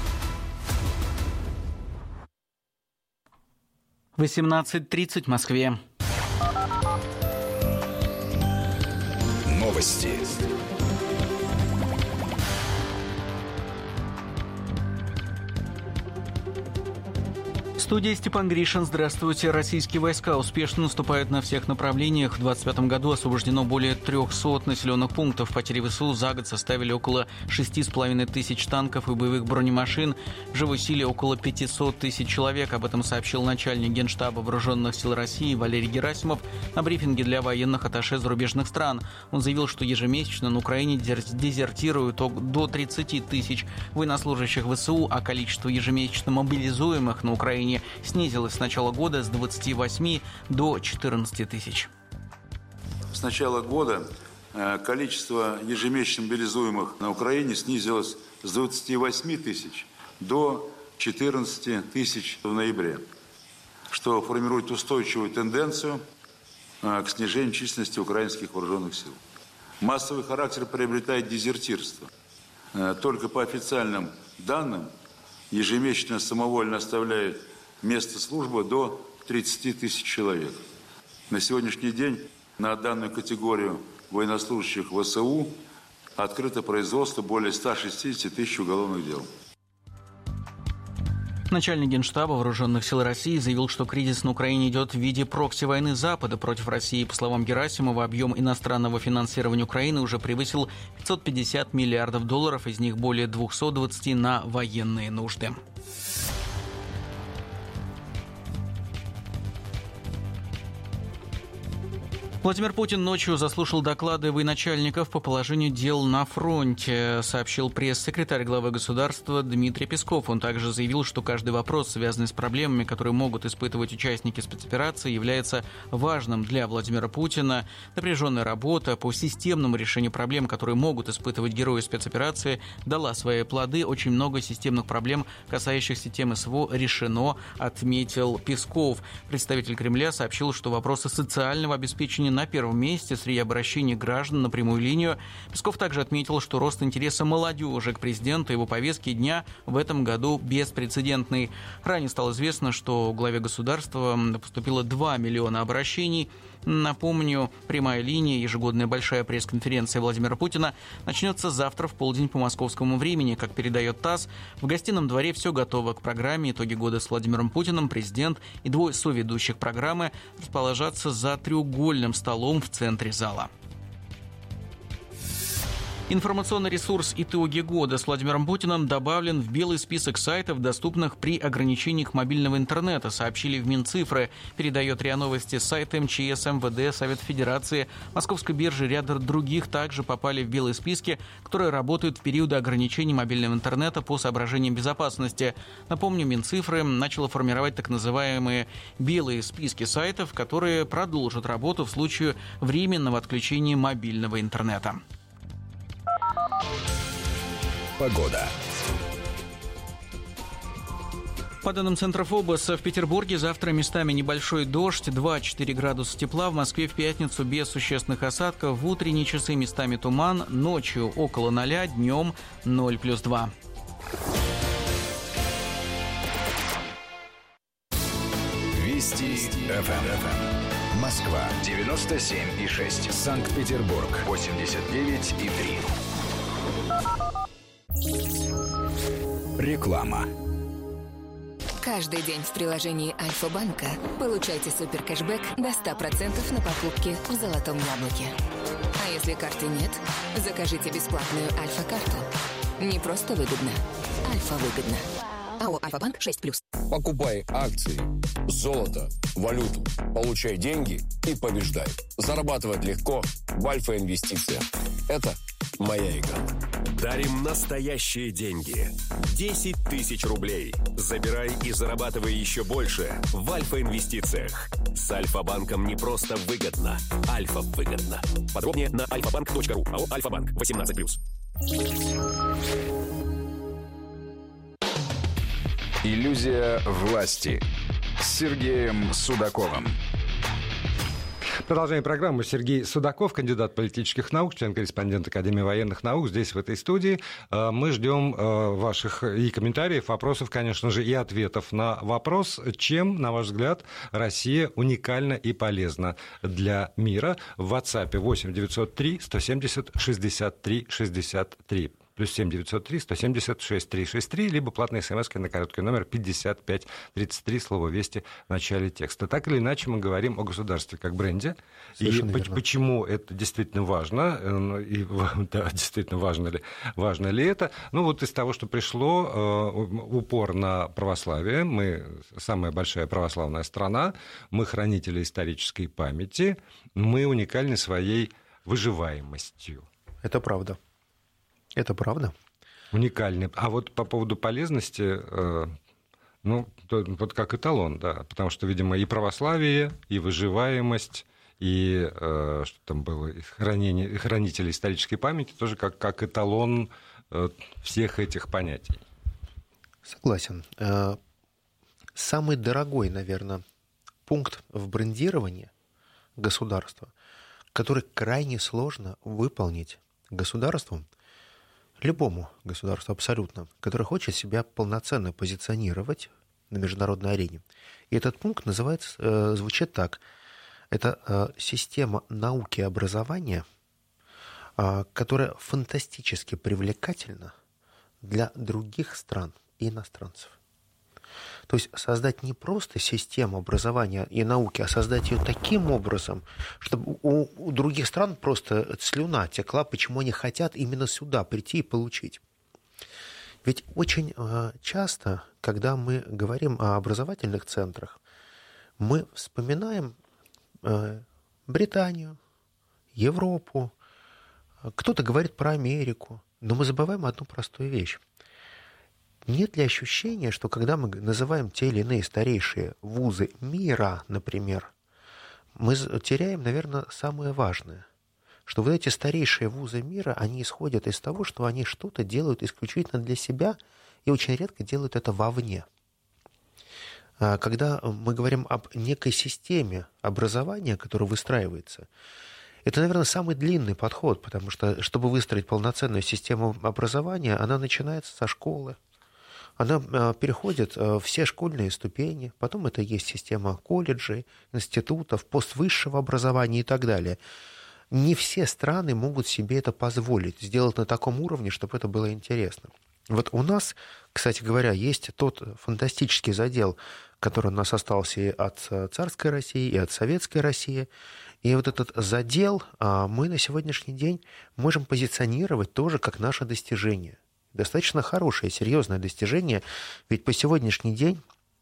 18:30 в Москве. Новости. Студия Степан Гришин. Здравствуйте. Российские войска успешно наступают на всех направлениях. В 2025 году освобождено более 300 населенных пунктов. Потери ВСУ за год составили около 6,5 тысяч танков и боевых бронемашин. В живой силе около 500 тысяч человек. Об этом сообщил начальник Генштаба Вооруженных сил России Валерий Герасимов на брифинге для военных атташе зарубежных стран. Он заявил, что ежемесячно на Украине дезертируют до 30 тысяч военнослужащих ВСУ, а количество ежемесячно мобилизуемых на Украине снизилось с начала года с 28 до 14 тысяч. С начала года количество ежемесячно мобилизуемых на Украине снизилось с 28 тысяч до 14 тысяч в ноябре, что формирует устойчивую тенденцию к снижению численности украинских вооруженных сил. Массовый характер приобретает дезертирство. Только по официальным данным ежемесячно самовольно оставляет место службы до 30 тысяч человек. На сегодняшний день на данную категорию военнослужащих ВСУ открыто производство более 160 тысяч уголовных дел. Начальник Генштаба Вооруженных сил России заявил, что кризис на Украине идет в виде прокси-войны Запада против России. По словам Герасимова, объем иностранного финансирования Украины уже превысил 550 миллиардов долларов, из них более 220 на военные нужды. Владимир Путин ночью заслушал доклады военачальников по положению дел на фронте, сообщил пресс-секретарь главы государства Дмитрий Песков. Он также заявил, что каждый вопрос, связанный с проблемами, которые могут испытывать участники спецоперации, является важным для Владимира Путина. Напряженная работа по системному решению проблем, которые могут испытывать герои спецоперации, дала свои плоды. Очень много системных проблем, касающихся темы СВО, решено, отметил Песков. Представитель Кремля сообщил, что вопросы социального обеспечения на первом месте среди обращений граждан на прямую линию. Песков также отметил, что рост интереса молодежи к президенту и его повестке дня в этом году беспрецедентный. Ранее стало известно, что у главе государства поступило 2 миллиона обращений. Напомню, прямая линия, ежегодная большая пресс-конференция Владимира Путина начнется завтра в полдень по московскому времени. Как передает ТАСС, в гостином дворе все готово к программе «Итоги года с Владимиром Путиным». Президент и двое соведущих программы расположатся за треугольным столом в центре зала. Информационный ресурс «Итоги года» с Владимиром Путиным добавлен в белый список сайтов, доступных при ограничениях мобильного интернета, сообщили в Минцифры. Передает РИА Новости. Сайты МЧС, МВД, Совет Федерации, Московской биржи и ряд других также попали в белые списки, которые работают в периоды ограничений мобильного интернета по соображениям безопасности. Напомню, Минцифры начала формировать так называемые белые списки сайтов, которые продолжат работу в случае временного отключения мобильного интернета. Погода. По данным Центра ФОБОС, в Петербурге завтра местами небольшой дождь, 2-4 градуса тепла. В Москве в пятницу без существенных осадков. В утренние часы местами туман, ночью около 0, днем 0+2. Вести ФМ. Москва 97,6. Санкт-Петербург 89,3. Реклама. Каждый день в приложении Альфа-банка получайте суперкэшбэк до 100% на покупки в «Золотом яблоке». А если карты нет, закажите бесплатную Альфа-карту. Не просто выгодно, Альфа-выгодно. АО «Альфа-банк» 6+. Покупай акции, золото, валюту, получай деньги и побеждай. Зарабатывать легко в Альфа-инвестициях. Это моя игра. Дарим настоящие деньги. 10 тысяч рублей. Забирай и зарабатывай еще больше в Альфа-инвестициях. С Альфа-банком не просто выгодно, Альфа-выгодно. Подробнее на alfabank.ru. АО «Альфа-банк» 18+. Иллюзия власти с Сергеем Судаковым. Продолжаем программу. Сергей Судаков, кандидат политических наук, член-корреспондент Академии военных наук. Здесь, в этой студии. Мы ждем ваших и комментариев, вопросов, конечно же, и ответов на вопрос, чем, на ваш взгляд, Россия уникальна и полезна для мира. В WhatsApp 8 903 170 63 63. Плюс 7 903 170 6363, либо платные смс на короткий номер 5533, слово «Вести» в начале текста. Так или иначе, мы говорим о государстве как бренде. Совершенно и верно. Почему это действительно важно, и да, действительно важно ли это. Ну вот из того, что пришло, упор на православие. Мы самая большая православная страна, мы хранители исторической памяти, мы уникальны своей выживаемостью. Это правда. Это правда. Уникальный. А вот по поводу полезности, вот как эталон, да, потому что, видимо, и православие, и выживаемость, и что там было, и хранители исторической памяти тоже как эталон всех этих понятий. Согласен. Самый дорогой, наверное, пункт в брендировании государства, который крайне сложно выполнить государством, любому государству абсолютно, которое хочет себя полноценно позиционировать на международной арене. И этот пункт называется, звучит так. Это система науки и образования, которая фантастически привлекательна для других стран и иностранцев. То есть создать не просто систему образования и науки, а создать ее таким образом, чтобы у других стран просто слюна текла, почему они хотят именно сюда прийти и получить. Ведь очень часто, когда мы говорим о образовательных центрах, мы вспоминаем Британию, Европу, кто-то говорит про Америку, но мы забываем одну простую вещь. Нет ли ощущения, что когда мы называем те или иные старейшие вузы мира, например, мы теряем, наверное, самое важное, что вот эти старейшие вузы мира, они исходят из того, что они что-то делают исключительно для себя и очень редко делают это вовне. Когда мы говорим об некой системе образования, которая выстраивается, это, наверное, самый длинный подход, потому что, чтобы выстроить полноценную систему образования, она начинается со школы. Она переходит все школьные ступени, потом это есть система колледжей, институтов, поствысшего образования и так далее. Не все страны могут себе это позволить, сделать на таком уровне, чтобы это было интересно. Вот у нас, кстати говоря, есть тот фантастический задел, который у нас остался и от царской России, и от советской России. И вот этот задел мы на сегодняшний день можем позиционировать тоже как наше достижение. Достаточно хорошее, серьезное достижение, ведь по сегодняшний день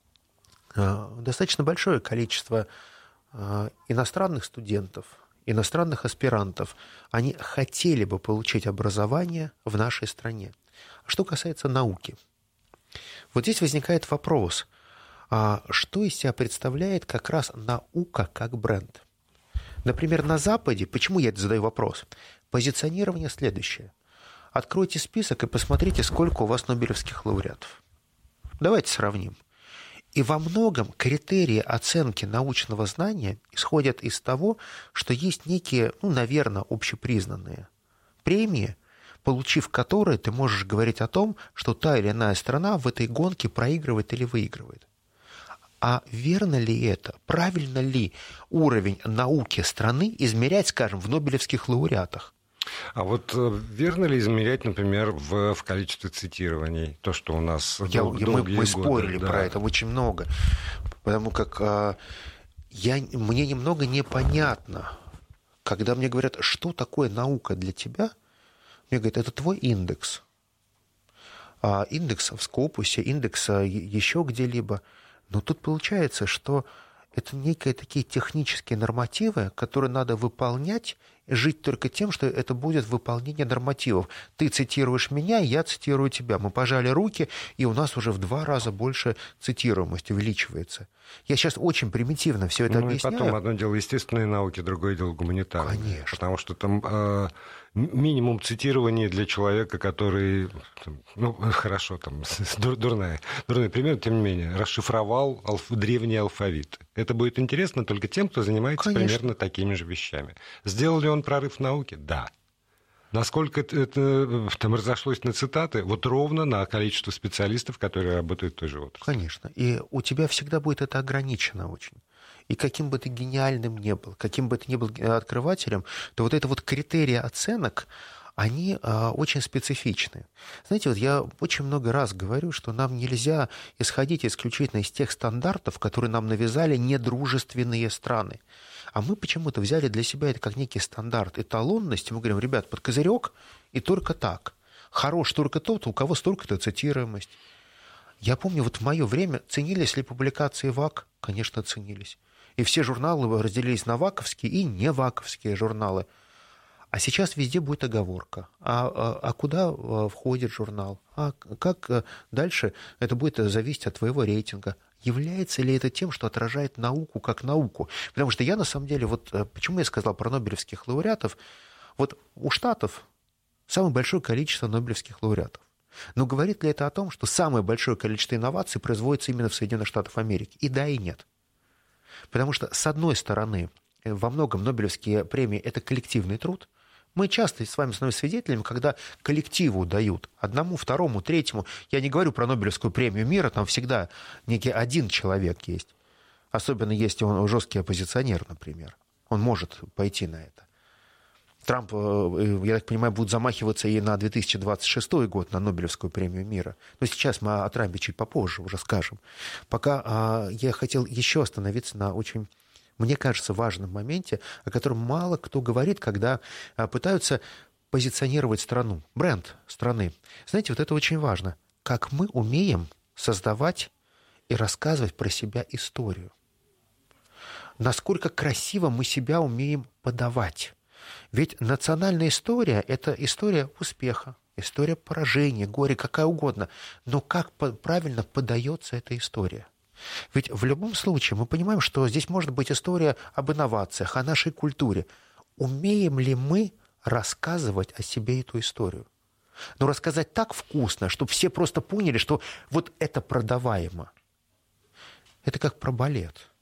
достаточно большое количество иностранных студентов, иностранных аспирантов, они хотели бы получить образование в нашей стране. Что касается науки, вот здесь возникает вопрос, что из себя представляет как раз наука как бренд? Например, на Западе, почему я это задаю вопрос? Позиционирование следующее. Откройте список и посмотрите, сколько у вас нобелевских лауреатов. Давайте сравним. И во многом критерии оценки научного знания исходят из того, что есть некие, наверное, общепризнанные премии, получив которые ты можешь говорить о том, что та или иная страна в этой гонке проигрывает или выигрывает. А верно ли это? Правильно ли уровень науки страны измерять, скажем, в нобелевских лауреатах? А вот верно ли измерять, например, в количестве цитирований то, что у нас мы спорили про это очень много, потому как мне немного непонятно, когда мне говорят, что такое наука для тебя, мне говорят, это твой индекс. Индекс в Скопусе, индекс еще где-либо. Но тут получается, что это некие такие технические нормативы, которые надо выполнять, жить только тем, что это будет выполнение нормативов. Ты цитируешь меня, я цитирую тебя. Мы пожали руки, и у нас уже в 2 раза больше цитируемость увеличивается. Я сейчас очень примитивно все это объясняю. И потом одно дело естественные науки, другое дело гуманитарные. Конечно. Потому что там минимум цитирования для человека, который, хорошо, там, дурной пример, тем не менее, расшифровал древний алфавит. Это будет интересно только тем, кто занимается примерно такими же вещами. Сделал ли он прорыв в науке? Да. Насколько это там разошлось на цитаты? Вот ровно на количество специалистов, которые работают в той же отрасли. Конечно. И у тебя всегда будет это ограничено очень. И каким бы ты гениальным ни был, каким бы ты ни был открывателем, то вот это вот критерии оценок, они очень специфичны. Знаете, вот я очень много раз говорю, что нам нельзя исходить исключительно из тех стандартов, которые нам навязали недружественные страны. А мы почему-то взяли для себя это как некий стандарт, эталонность. Мы говорим, ребят, под козырек и только так. Хорош только тот, у кого столько-то цитируемость. Я помню, вот в мое время ценились ли публикации ВАК? Конечно, ценились. И все журналы разделились на ваковские и неваковские журналы. А сейчас везде будет оговорка. А куда входит журнал? А как дальше это будет зависеть от твоего рейтинга? Является ли это тем, что отражает науку как науку? Потому что я, на самом деле, вот почему я сказал про нобелевских лауреатов, вот у Штатов самое большое количество нобелевских лауреатов. Но говорит ли это о том, что самое большое количество инноваций производится именно в Соединенных Штатах Америки? И да, и нет. Потому что, с одной стороны, во многом нобелевские премии – это коллективный труд. Мы часто с вами становимся свидетелями, когда коллективу дают одному, второму, третьему. Я не говорю про Нобелевскую премию мира, там всегда некий один человек есть. Особенно если он жесткий оппозиционер, например. Он может пойти на это. Трамп, я так понимаю, будет замахиваться и на 2026 год, на Нобелевскую премию мира. Но сейчас мы о Трампе чуть попозже уже скажем. Пока я хотел еще остановиться на очень, мне кажется, важном моменте, о котором мало кто говорит, когда пытаются позиционировать страну, бренд страны. Знаете, вот это очень важно. Как мы умеем создавать и рассказывать про себя историю. Насколько красиво мы себя умеем подавать. Ведь национальная история – это история успеха, история поражения, горя, какая угодно. Но как правильно подается эта история? Ведь в любом случае мы понимаем, что здесь может быть история об инновациях, о нашей культуре. Умеем ли мы рассказывать о себе эту историю? Но рассказать так вкусно, чтобы все просто поняли, что вот это продаваемо. Это как про балет.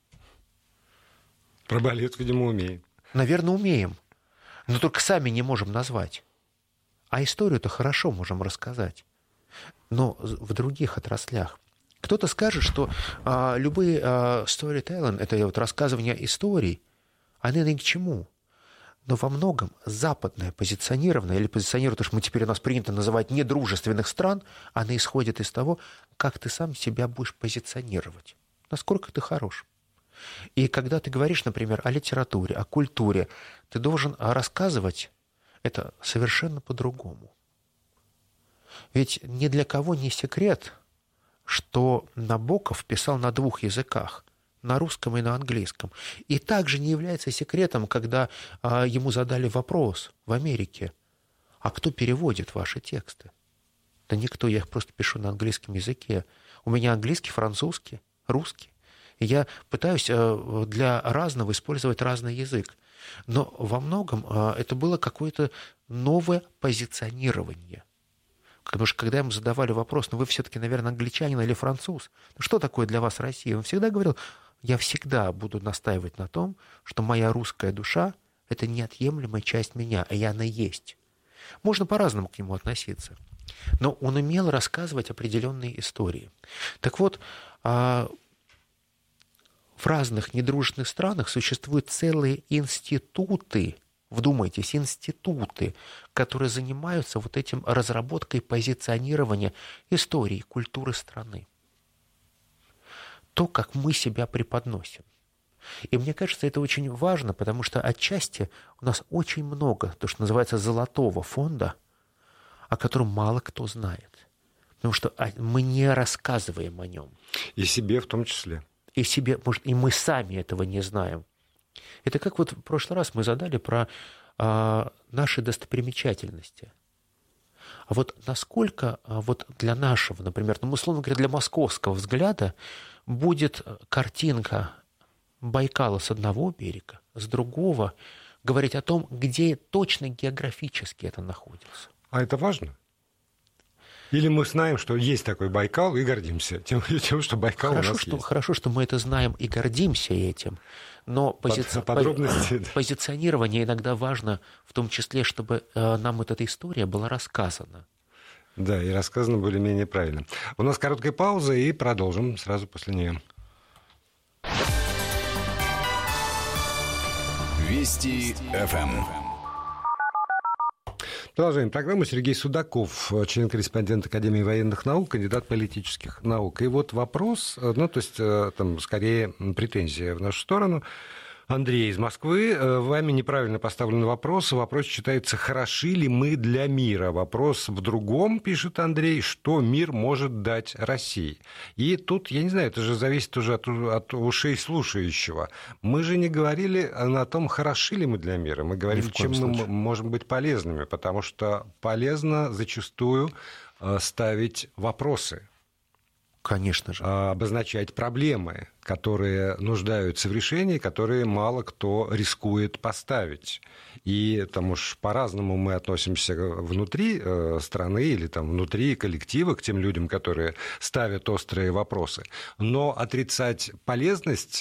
Про балет, видимо, умеем. Наверное, умеем. Но только сами не можем назвать. А историю-то хорошо можем рассказать. Но в других отраслях. Кто-то скажет, что любые storytelling, это вот рассказывание историй, они ни к чему. Но во многом западное позиционирование, или позиционирование, то, что мы теперь у нас принято называть недружественных стран, оно исходит из того, как ты сам себя будешь позиционировать. Насколько ты хорош. И когда ты говоришь, например, о литературе, о культуре, ты должен рассказывать это совершенно по-другому. Ведь ни для кого не секрет, что Набоков писал на 2 языках, на русском и на английском. И также не является секретом, когда ему задали вопрос в Америке, а кто переводит ваши тексты? Да никто, я их просто пишу на английском языке. У меня английский, французский, русский. И я пытаюсь для разного использовать разный язык. Но во многом это было какое-то новое позиционирование. Потому что когда ему задавали вопрос, вы все-таки, наверное, англичанин или француз, что такое для вас Россия? Он всегда говорил, я всегда буду настаивать на том, что моя русская душа – это неотъемлемая часть меня, и она есть. Можно по-разному к нему относиться. Но он умел рассказывать определенные истории. Так вот, в разных недружественных странах существуют целые институты вдумайтесь, институты, которые занимаются вот этим разработкой позиционирования истории, культуры страны. То, как мы себя преподносим. И мне кажется, это очень важно, потому что отчасти у нас очень много, то, что называется, золотого фонда, о котором мало кто знает. Потому что мы не рассказываем о нем. И себе в том числе. И себе, может, и мы сами этого не знаем. Это как вот в прошлый раз мы задали про наши достопримечательности. А вот насколько вот для нашего, например, условно говоря, для московского взгляда будет картинка Байкала с одного берега, с другого, говорить о том, где точно географически это находится. А это важно? Или мы знаем, что есть такой Байкал и гордимся тем, что Байкал у нас есть? Хорошо, что мы это знаем и гордимся этим, но позиционирование иногда важно, в том числе, чтобы нам вот эта история была рассказана. Да, и рассказано более-менее правильно. У нас короткая пауза, и продолжим сразу после нее. Вести ФМ. Продолжаем программу. Сергей Судаков, член-корреспондент Академии военных наук, кандидат политических наук. И вот вопрос, там скорее претензия в нашу сторону. Андрей из Москвы, вами неправильно поставлен вопрос. Вопрос читается: хороши ли мы для мира? Вопрос в другом, пишет Андрей, что мир может дать России? И тут, я не знаю, это же зависит уже от ушей слушающего. Мы же не говорили о том, хороши ли мы для мира. Мы говорили, чем мы можем быть полезными, потому что полезно зачастую ставить вопросы. Конечно же. Обозначать проблемы, которые нуждаются в решении, которые мало кто рискует поставить. И там уж по-разному мы относимся внутри страны или там внутри коллектива к тем людям, которые ставят острые вопросы. Но отрицать полезность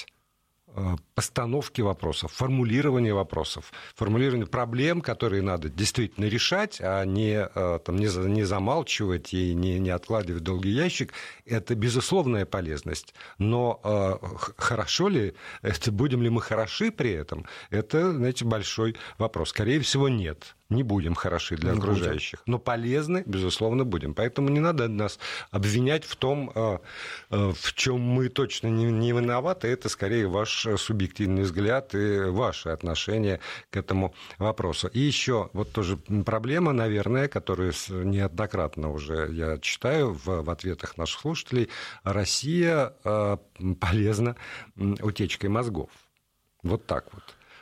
постановки вопросов, формулирования вопросов, формулирования проблем, которые надо действительно решать, а не замалчивать и не откладывать в долгий ящик, это безусловная полезность. Но хорошо ли, будем ли мы хороши при этом, это, знаете, большой вопрос. Скорее всего, нет. Не будем хороши для окружающих, но полезны, безусловно, будем. Поэтому не надо нас обвинять в том, в чем мы точно не виноваты. Это скорее ваш субъективный взгляд и ваше отношение к этому вопросу. И еще вот тоже проблема, наверное, которую неоднократно уже я читаю в ответах наших слушателей. Россия полезна утечкой мозгов. Вот так вот.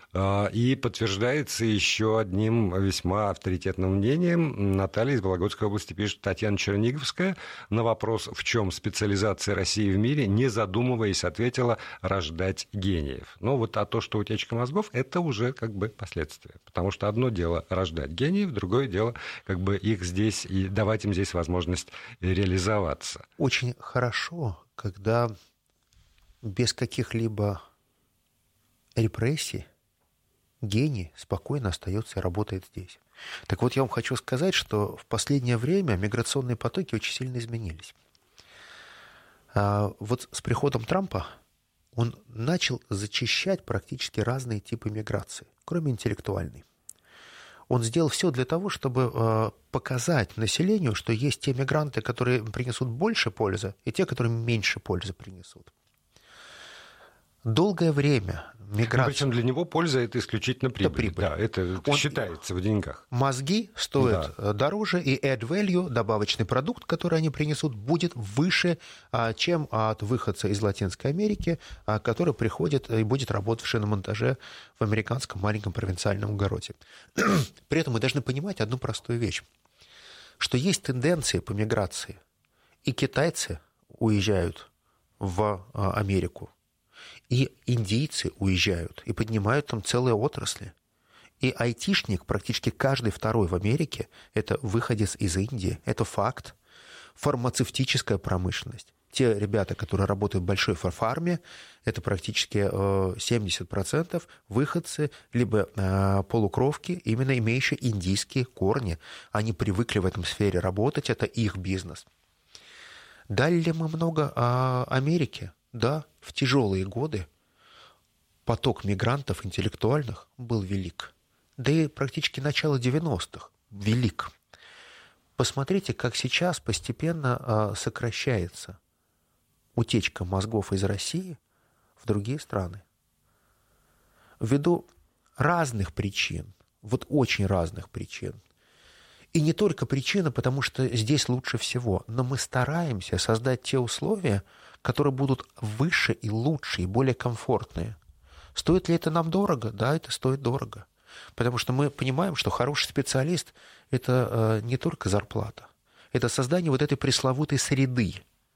И подтверждается еще одним весьма авторитетным мнением. Наталья из Вологодской области пишет: Татьяна Черниговская на вопрос, в чем специализация России в мире, не задумываясь, ответила: рождать гениев. Но вот то, что утечка мозгов, это уже как бы последствия. Потому что одно дело рождать гениев, другое дело как бы их здесь и давать им здесь возможность реализоваться. Очень хорошо, когда без каких-либо репрессий гений спокойно остается и работает здесь. Так вот, я вам хочу сказать, что в последнее время миграционные потоки очень сильно изменились. Вот с приходом Трампа он начал зачищать практически разные типы миграции, кроме интеллектуальной. Он сделал все для того, чтобы показать населению, что есть те мигранты, которые принесут больше пользы, и те, которые меньше пользы принесут. Долгое время миграция... Причем для него польза — это исключительно прибыль. Да, это считается в деньгах. Мозги стоят дороже, и add value, добавочный продукт, который они принесут, будет выше, чем от выходца из Латинской Америки, который приходит и будет работать в шиномонтаже в американском маленьком провинциальном городе. При этом мы должны понимать одну простую вещь, что есть тенденции по миграции. И китайцы уезжают в Америку, и индийцы уезжают и поднимают там целые отрасли. И айтишник, практически каждый второй в Америке, это выходец из Индии, это факт. Фармацевтическая промышленность. Те ребята, которые работают в большой фарме, это практически 70% выходцы, либо полукровки, именно имеющие индийские корни. Они привыкли в этом сфере работать, это их бизнес. Дали ли мы много Америке? Да, в тяжелые годы поток мигрантов интеллектуальных был велик. да и практически начало 90-х велик. Посмотрите, как сейчас постепенно сокращается утечка мозгов из России в другие страны. Ввиду разных причин, вот очень разных причин. И не только причина, потому что здесь лучше всего, но мы стараемся создать те условия, которые будут выше и лучше, и более комфортные. Стоит ли это нам дорого? Да, это стоит дорого. Потому что мы понимаем, что хороший специалист – это не только зарплата. Это создание вот этой пресловутой среды.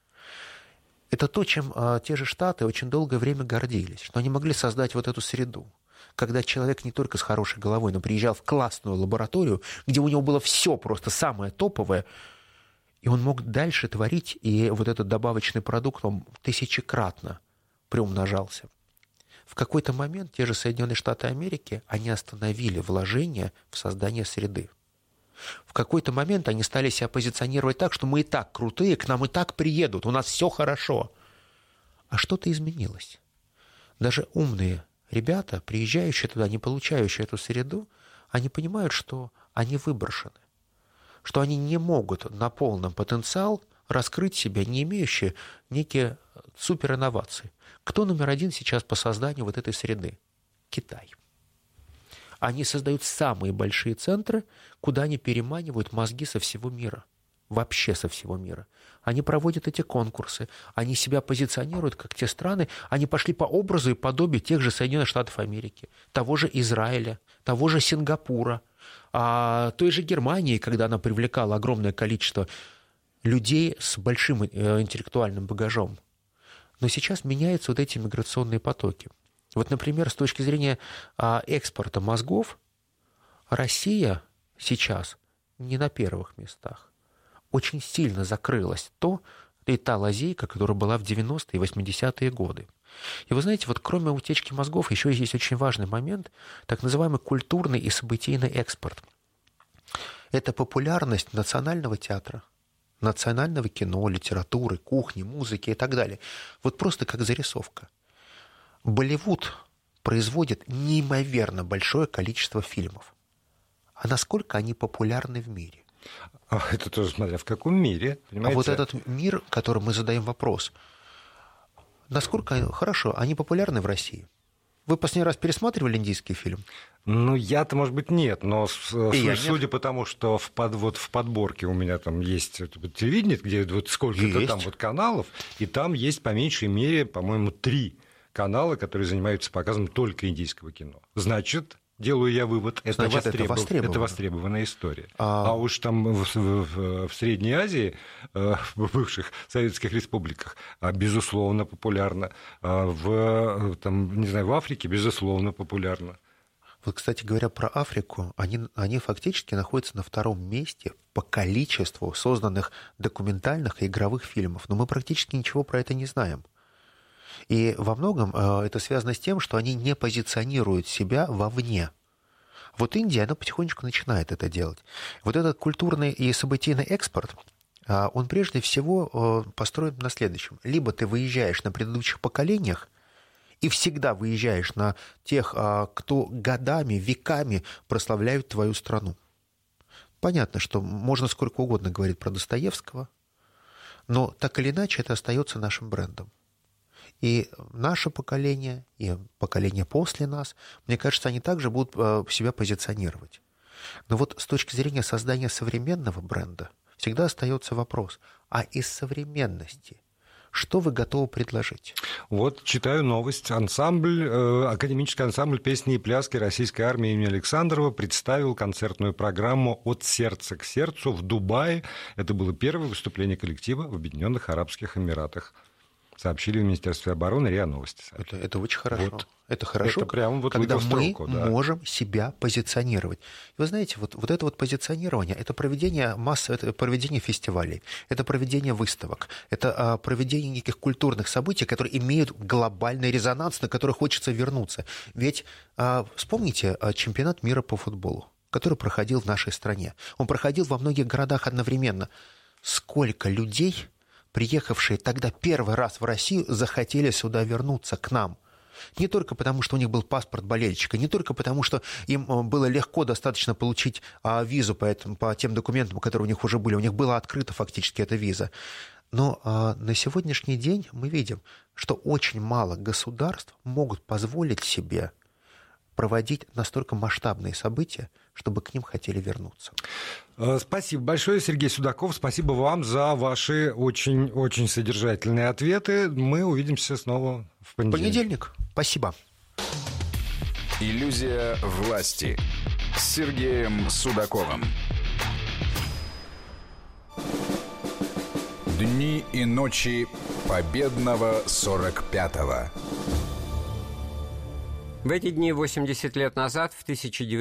Это то, чем те же Штаты очень долгое время гордились, что они могли создать вот эту среду, когда человек не только с хорошей головой, но приезжал в классную лабораторию, где у него было все просто самое топовое, и он мог дальше творить, и вот этот добавочный продукт, он тысячекратно приумножался. В какой-то момент те же Соединенные Штаты Америки, они остановили вложения в создание среды. В какой-то момент они стали себя позиционировать так, что мы и так крутые, к нам и так приедут, у нас все хорошо. А что-то изменилось. Даже умные ребята, приезжающие туда, не получающие эту среду, они понимают, что они выброшены, что они не могут на полном потенциал раскрыть себя, не имеющие некие суперинновации. Кто номер один сейчас по созданию вот этой среды? Китай. Они создают самые большие центры, куда они переманивают мозги со всего мира. Вообще со всего мира. Они проводят эти конкурсы, они себя позиционируют как те страны, они пошли по образу и подобию тех же Соединенных Штатов Америки, того же Израиля, того же Сингапура, той же Германии, когда она привлекала огромное количество людей с большим интеллектуальным багажом. Но сейчас меняются вот эти миграционные потоки. Вот, например, с точки зрения экспорта мозгов, Россия сейчас не на первых местах. Очень сильно закрылась та лазейка, которая была в 90-е и 80-е годы. И вы знаете, вот кроме утечки мозгов, еще есть очень важный момент, так называемый культурный и событийный экспорт. Это популярность национального театра, национального кино, литературы, кухни, музыки и так далее. Вот просто как зарисовка. Болливуд производит неимоверно большое количество фильмов. А насколько они популярны в мире? Это тоже смотря в каком мире. Понимаете? А вот этот мир, которым мы задаем вопрос, насколько хорошо, они популярны в России? Вы последний раз пересматривали индийский фильм? Ну, я-то, может быть, нет, но судя по тому, что в подборке у меня там есть телевидение, где вот сколько-то там вот каналов, и там есть по меньшей мере, по-моему, 3 канала, которые занимаются показом только индийского кино. Значит, делаю я вывод, это востребованная история. А уж там в Средней Азии, в бывших советских республиках, безусловно, популярно. В Африке, безусловно, популярно. Вот, кстати говоря, про Африку, они фактически находятся на 2-м месте по количеству созданных документальных и игровых фильмов. Но мы практически ничего про это не знаем. И во многом это связано с тем, что они не позиционируют себя вовне. Вот Индия, она потихонечку начинает это делать. Вот этот культурный и событийный экспорт, он прежде всего построен на следующем. Либо ты выезжаешь на предыдущих поколениях и всегда выезжаешь на тех, кто годами, веками прославляют твою страну. Понятно, что можно сколько угодно говорить про Достоевского, но так или иначе это остается нашим брендом. И наше поколение, и поколение после нас, мне кажется, они также будут себя позиционировать. Но вот с точки зрения создания современного бренда всегда остается вопрос, а из современности что вы готовы предложить? Вот читаю новость. Академический ансамбль песни и пляски Российской армии имени Александрова представил концертную программу «От сердца к сердцу» в Дубае. Это было первое выступление коллектива в Объединенных Арабских Эмиратах. Сообщили в Министерстве обороны, РИА Новости. Это очень хорошо. Вот. Это хорошо, это прямо вот когда мы да. можем себя позиционировать. И вы знаете, вот это вот позиционирование, это проведение это проведение фестивалей, это проведение выставок, это проведение неких культурных событий, которые имеют глобальный резонанс, на который хочется вернуться. Ведь вспомните чемпионат мира по футболу, который проходил в нашей стране. Он проходил во многих городах одновременно. Сколько людей, приехавшие тогда первый раз в Россию, захотели сюда вернуться, к нам. Не только потому, что у них был паспорт болельщика, не только потому, что им было легко достаточно получить визу по тем документам, которые у них уже были. У них была открыта фактически эта виза. Но на сегодняшний день мы видим, что очень мало государств могут позволить себе проводить настолько масштабные события, чтобы к ним хотели вернуться. Спасибо большое, Сергей Судаков. Спасибо вам за ваши очень-очень содержательные ответы. Мы увидимся снова в понедельник. Спасибо. Иллюзия власти с Сергеем Судаковым. Дни и ночи победного 45-го. В эти дни 80 лет назад, в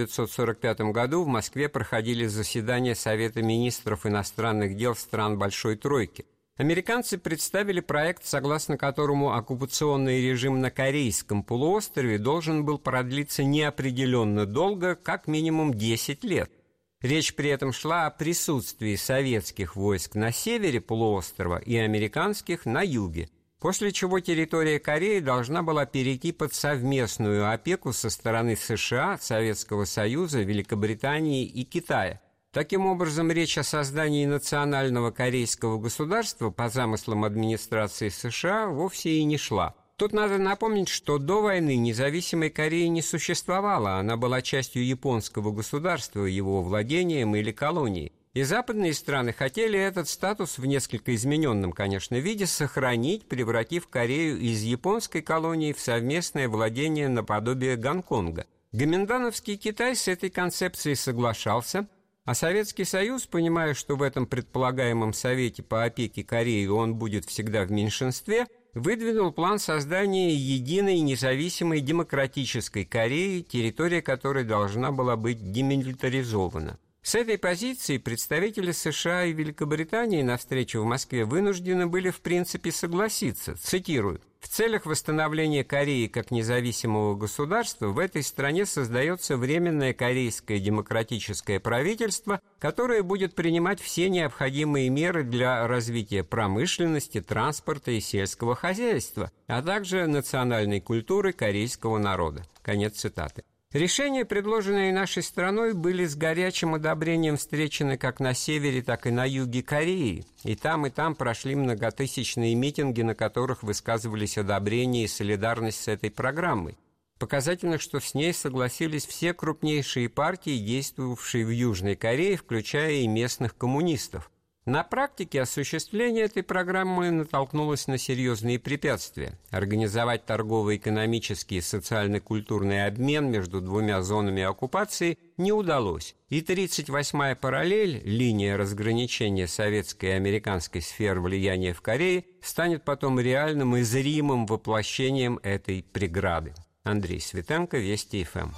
1945 году, в Москве проходили заседания Совета министров иностранных дел стран Большой Тройки. Американцы представили проект, согласно которому оккупационный режим на Корейском полуострове должен был продлиться неопределенно долго, как минимум 10 лет. Речь при этом шла о присутствии советских войск на севере полуострова и американских на юге, после чего территория Кореи должна была перейти под совместную опеку со стороны США, Советского Союза, Великобритании и Китая. Таким образом, речь о создании национального корейского государства по замыслам администрации США вовсе и не шла. Тут надо напомнить, что до войны независимой Кореи не существовало, она была частью японского государства, его владением или колонией. И западные страны хотели этот статус в несколько измененном, конечно, виде сохранить, превратив Корею из японской колонии в совместное владение наподобие Гонконга. Гоминдановский Китай с этой концепцией соглашался, а Советский Союз, понимая, что в этом предполагаемом Совете по опеке Кореи он будет всегда в меньшинстве, выдвинул план создания единой независимой демократической Кореи, территория которой должна была быть демилитаризована. С этой позиции представители США и Великобритании на встрече в Москве вынуждены были в принципе согласиться. Цитирую: «В целях восстановления Кореи как независимого государства в этой стране создается Временное корейское демократическое правительство, которое будет принимать все необходимые меры для развития промышленности, транспорта и сельского хозяйства, а также национальной культуры корейского народа». Конец цитаты. Решения, предложенные нашей страной, были с горячим одобрением встречены как на севере, так и на юге Кореи. И там прошли многотысячные митинги, на которых высказывались одобрение и солидарность с этой программой. Показательно, что с ней согласились все крупнейшие партии, действовавшие в Южной Корее, включая и местных коммунистов. На практике осуществление этой программы натолкнулось на серьезные препятствия. Организовать торгово-экономический и социально-культурный обмен между двумя зонами оккупации не удалось. И 38-я параллель, линия разграничения советской и американской сфер влияния в Корее, станет потом реальным и зримым воплощением этой преграды. Андрей Светенко, Вести ФМ.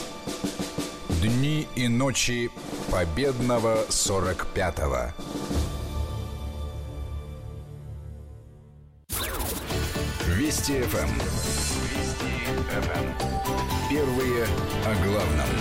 Дни и ночи победного 45-го. Вести ФМ. Первые о главном.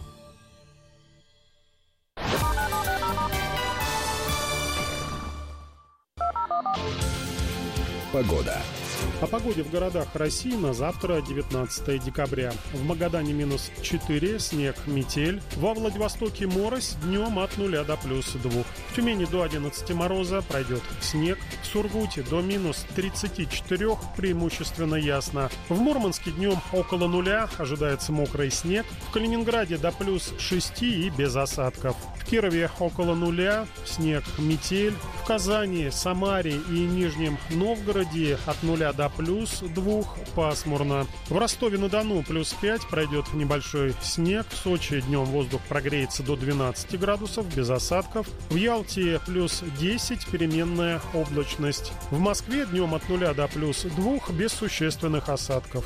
Погода. О погоде в городах России на завтра, 19 декабря. В Магадане -4, снег, метель. Во Владивостоке морось, днем от 0 до +2. В Тюмени до 11 мороза, пройдет снег. В Сургуте до -34, преимущественно ясно. В Мурманске днем около 0, ожидается мокрый снег. В Калининграде до +6 и без осадков. В Кирове около 0, снег, метель. В Казани, Самаре и Нижнем Новгороде от 0 до +2, пасмурно. В Ростове-на-Дону +5, пройдет небольшой снег. В Сочи днем воздух прогреется до 12 градусов, без осадков. В Ялте +10, переменная облачность. В Москве днем от 0 до +2, без существенных осадков.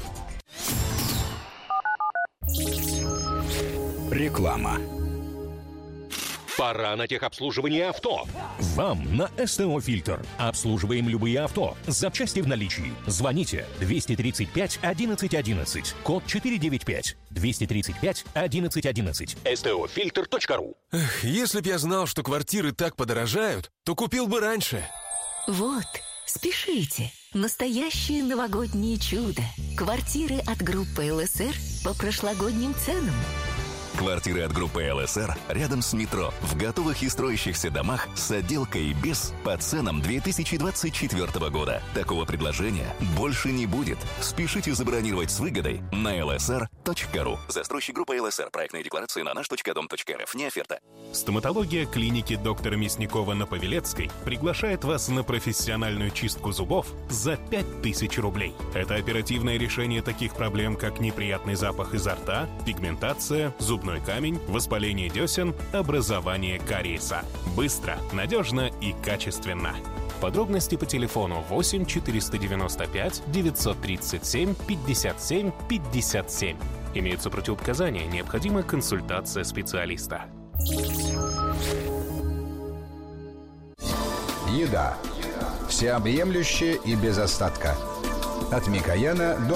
Реклама. Пора на техобслуживание авто. Вам на СТО «Фильтр». Обслуживаем любые авто. Запчасти в наличии. Звоните 235 11 11. Код 495. 235 11 11. STOFilter.ru. Если б я знал, что квартиры так подорожают, то купил бы раньше. Вот, Спешите! Настоящее новогоднее чудо. Квартиры от группы ЛСР по прошлогодним ценам. Квартиры от группы ЛСР рядом с метро, в готовых и строящихся домах с отделкой без по ценам 2024 года. Такого предложения больше не будет. Спешите забронировать с выгодой на lsr.ru. Застройщик группа ЛСР. Проектные декларации на наш.дом.рф. Не оферта. Стоматология клиники доктора Мясникова на Павелецкой приглашает вас на профессиональную чистку зубов за 5000 рублей. Это оперативное решение таких проблем, как неприятный запах изо рта, пигментация, зубной камень, воспаление десен, образование кариеса. Быстро, надежно и качественно. Подробности по телефону 8 495 937 57 57. Имеются противопоказания, необходима консультация специалиста. Еда. Всеобъемлющая и без остатка. От Микояна до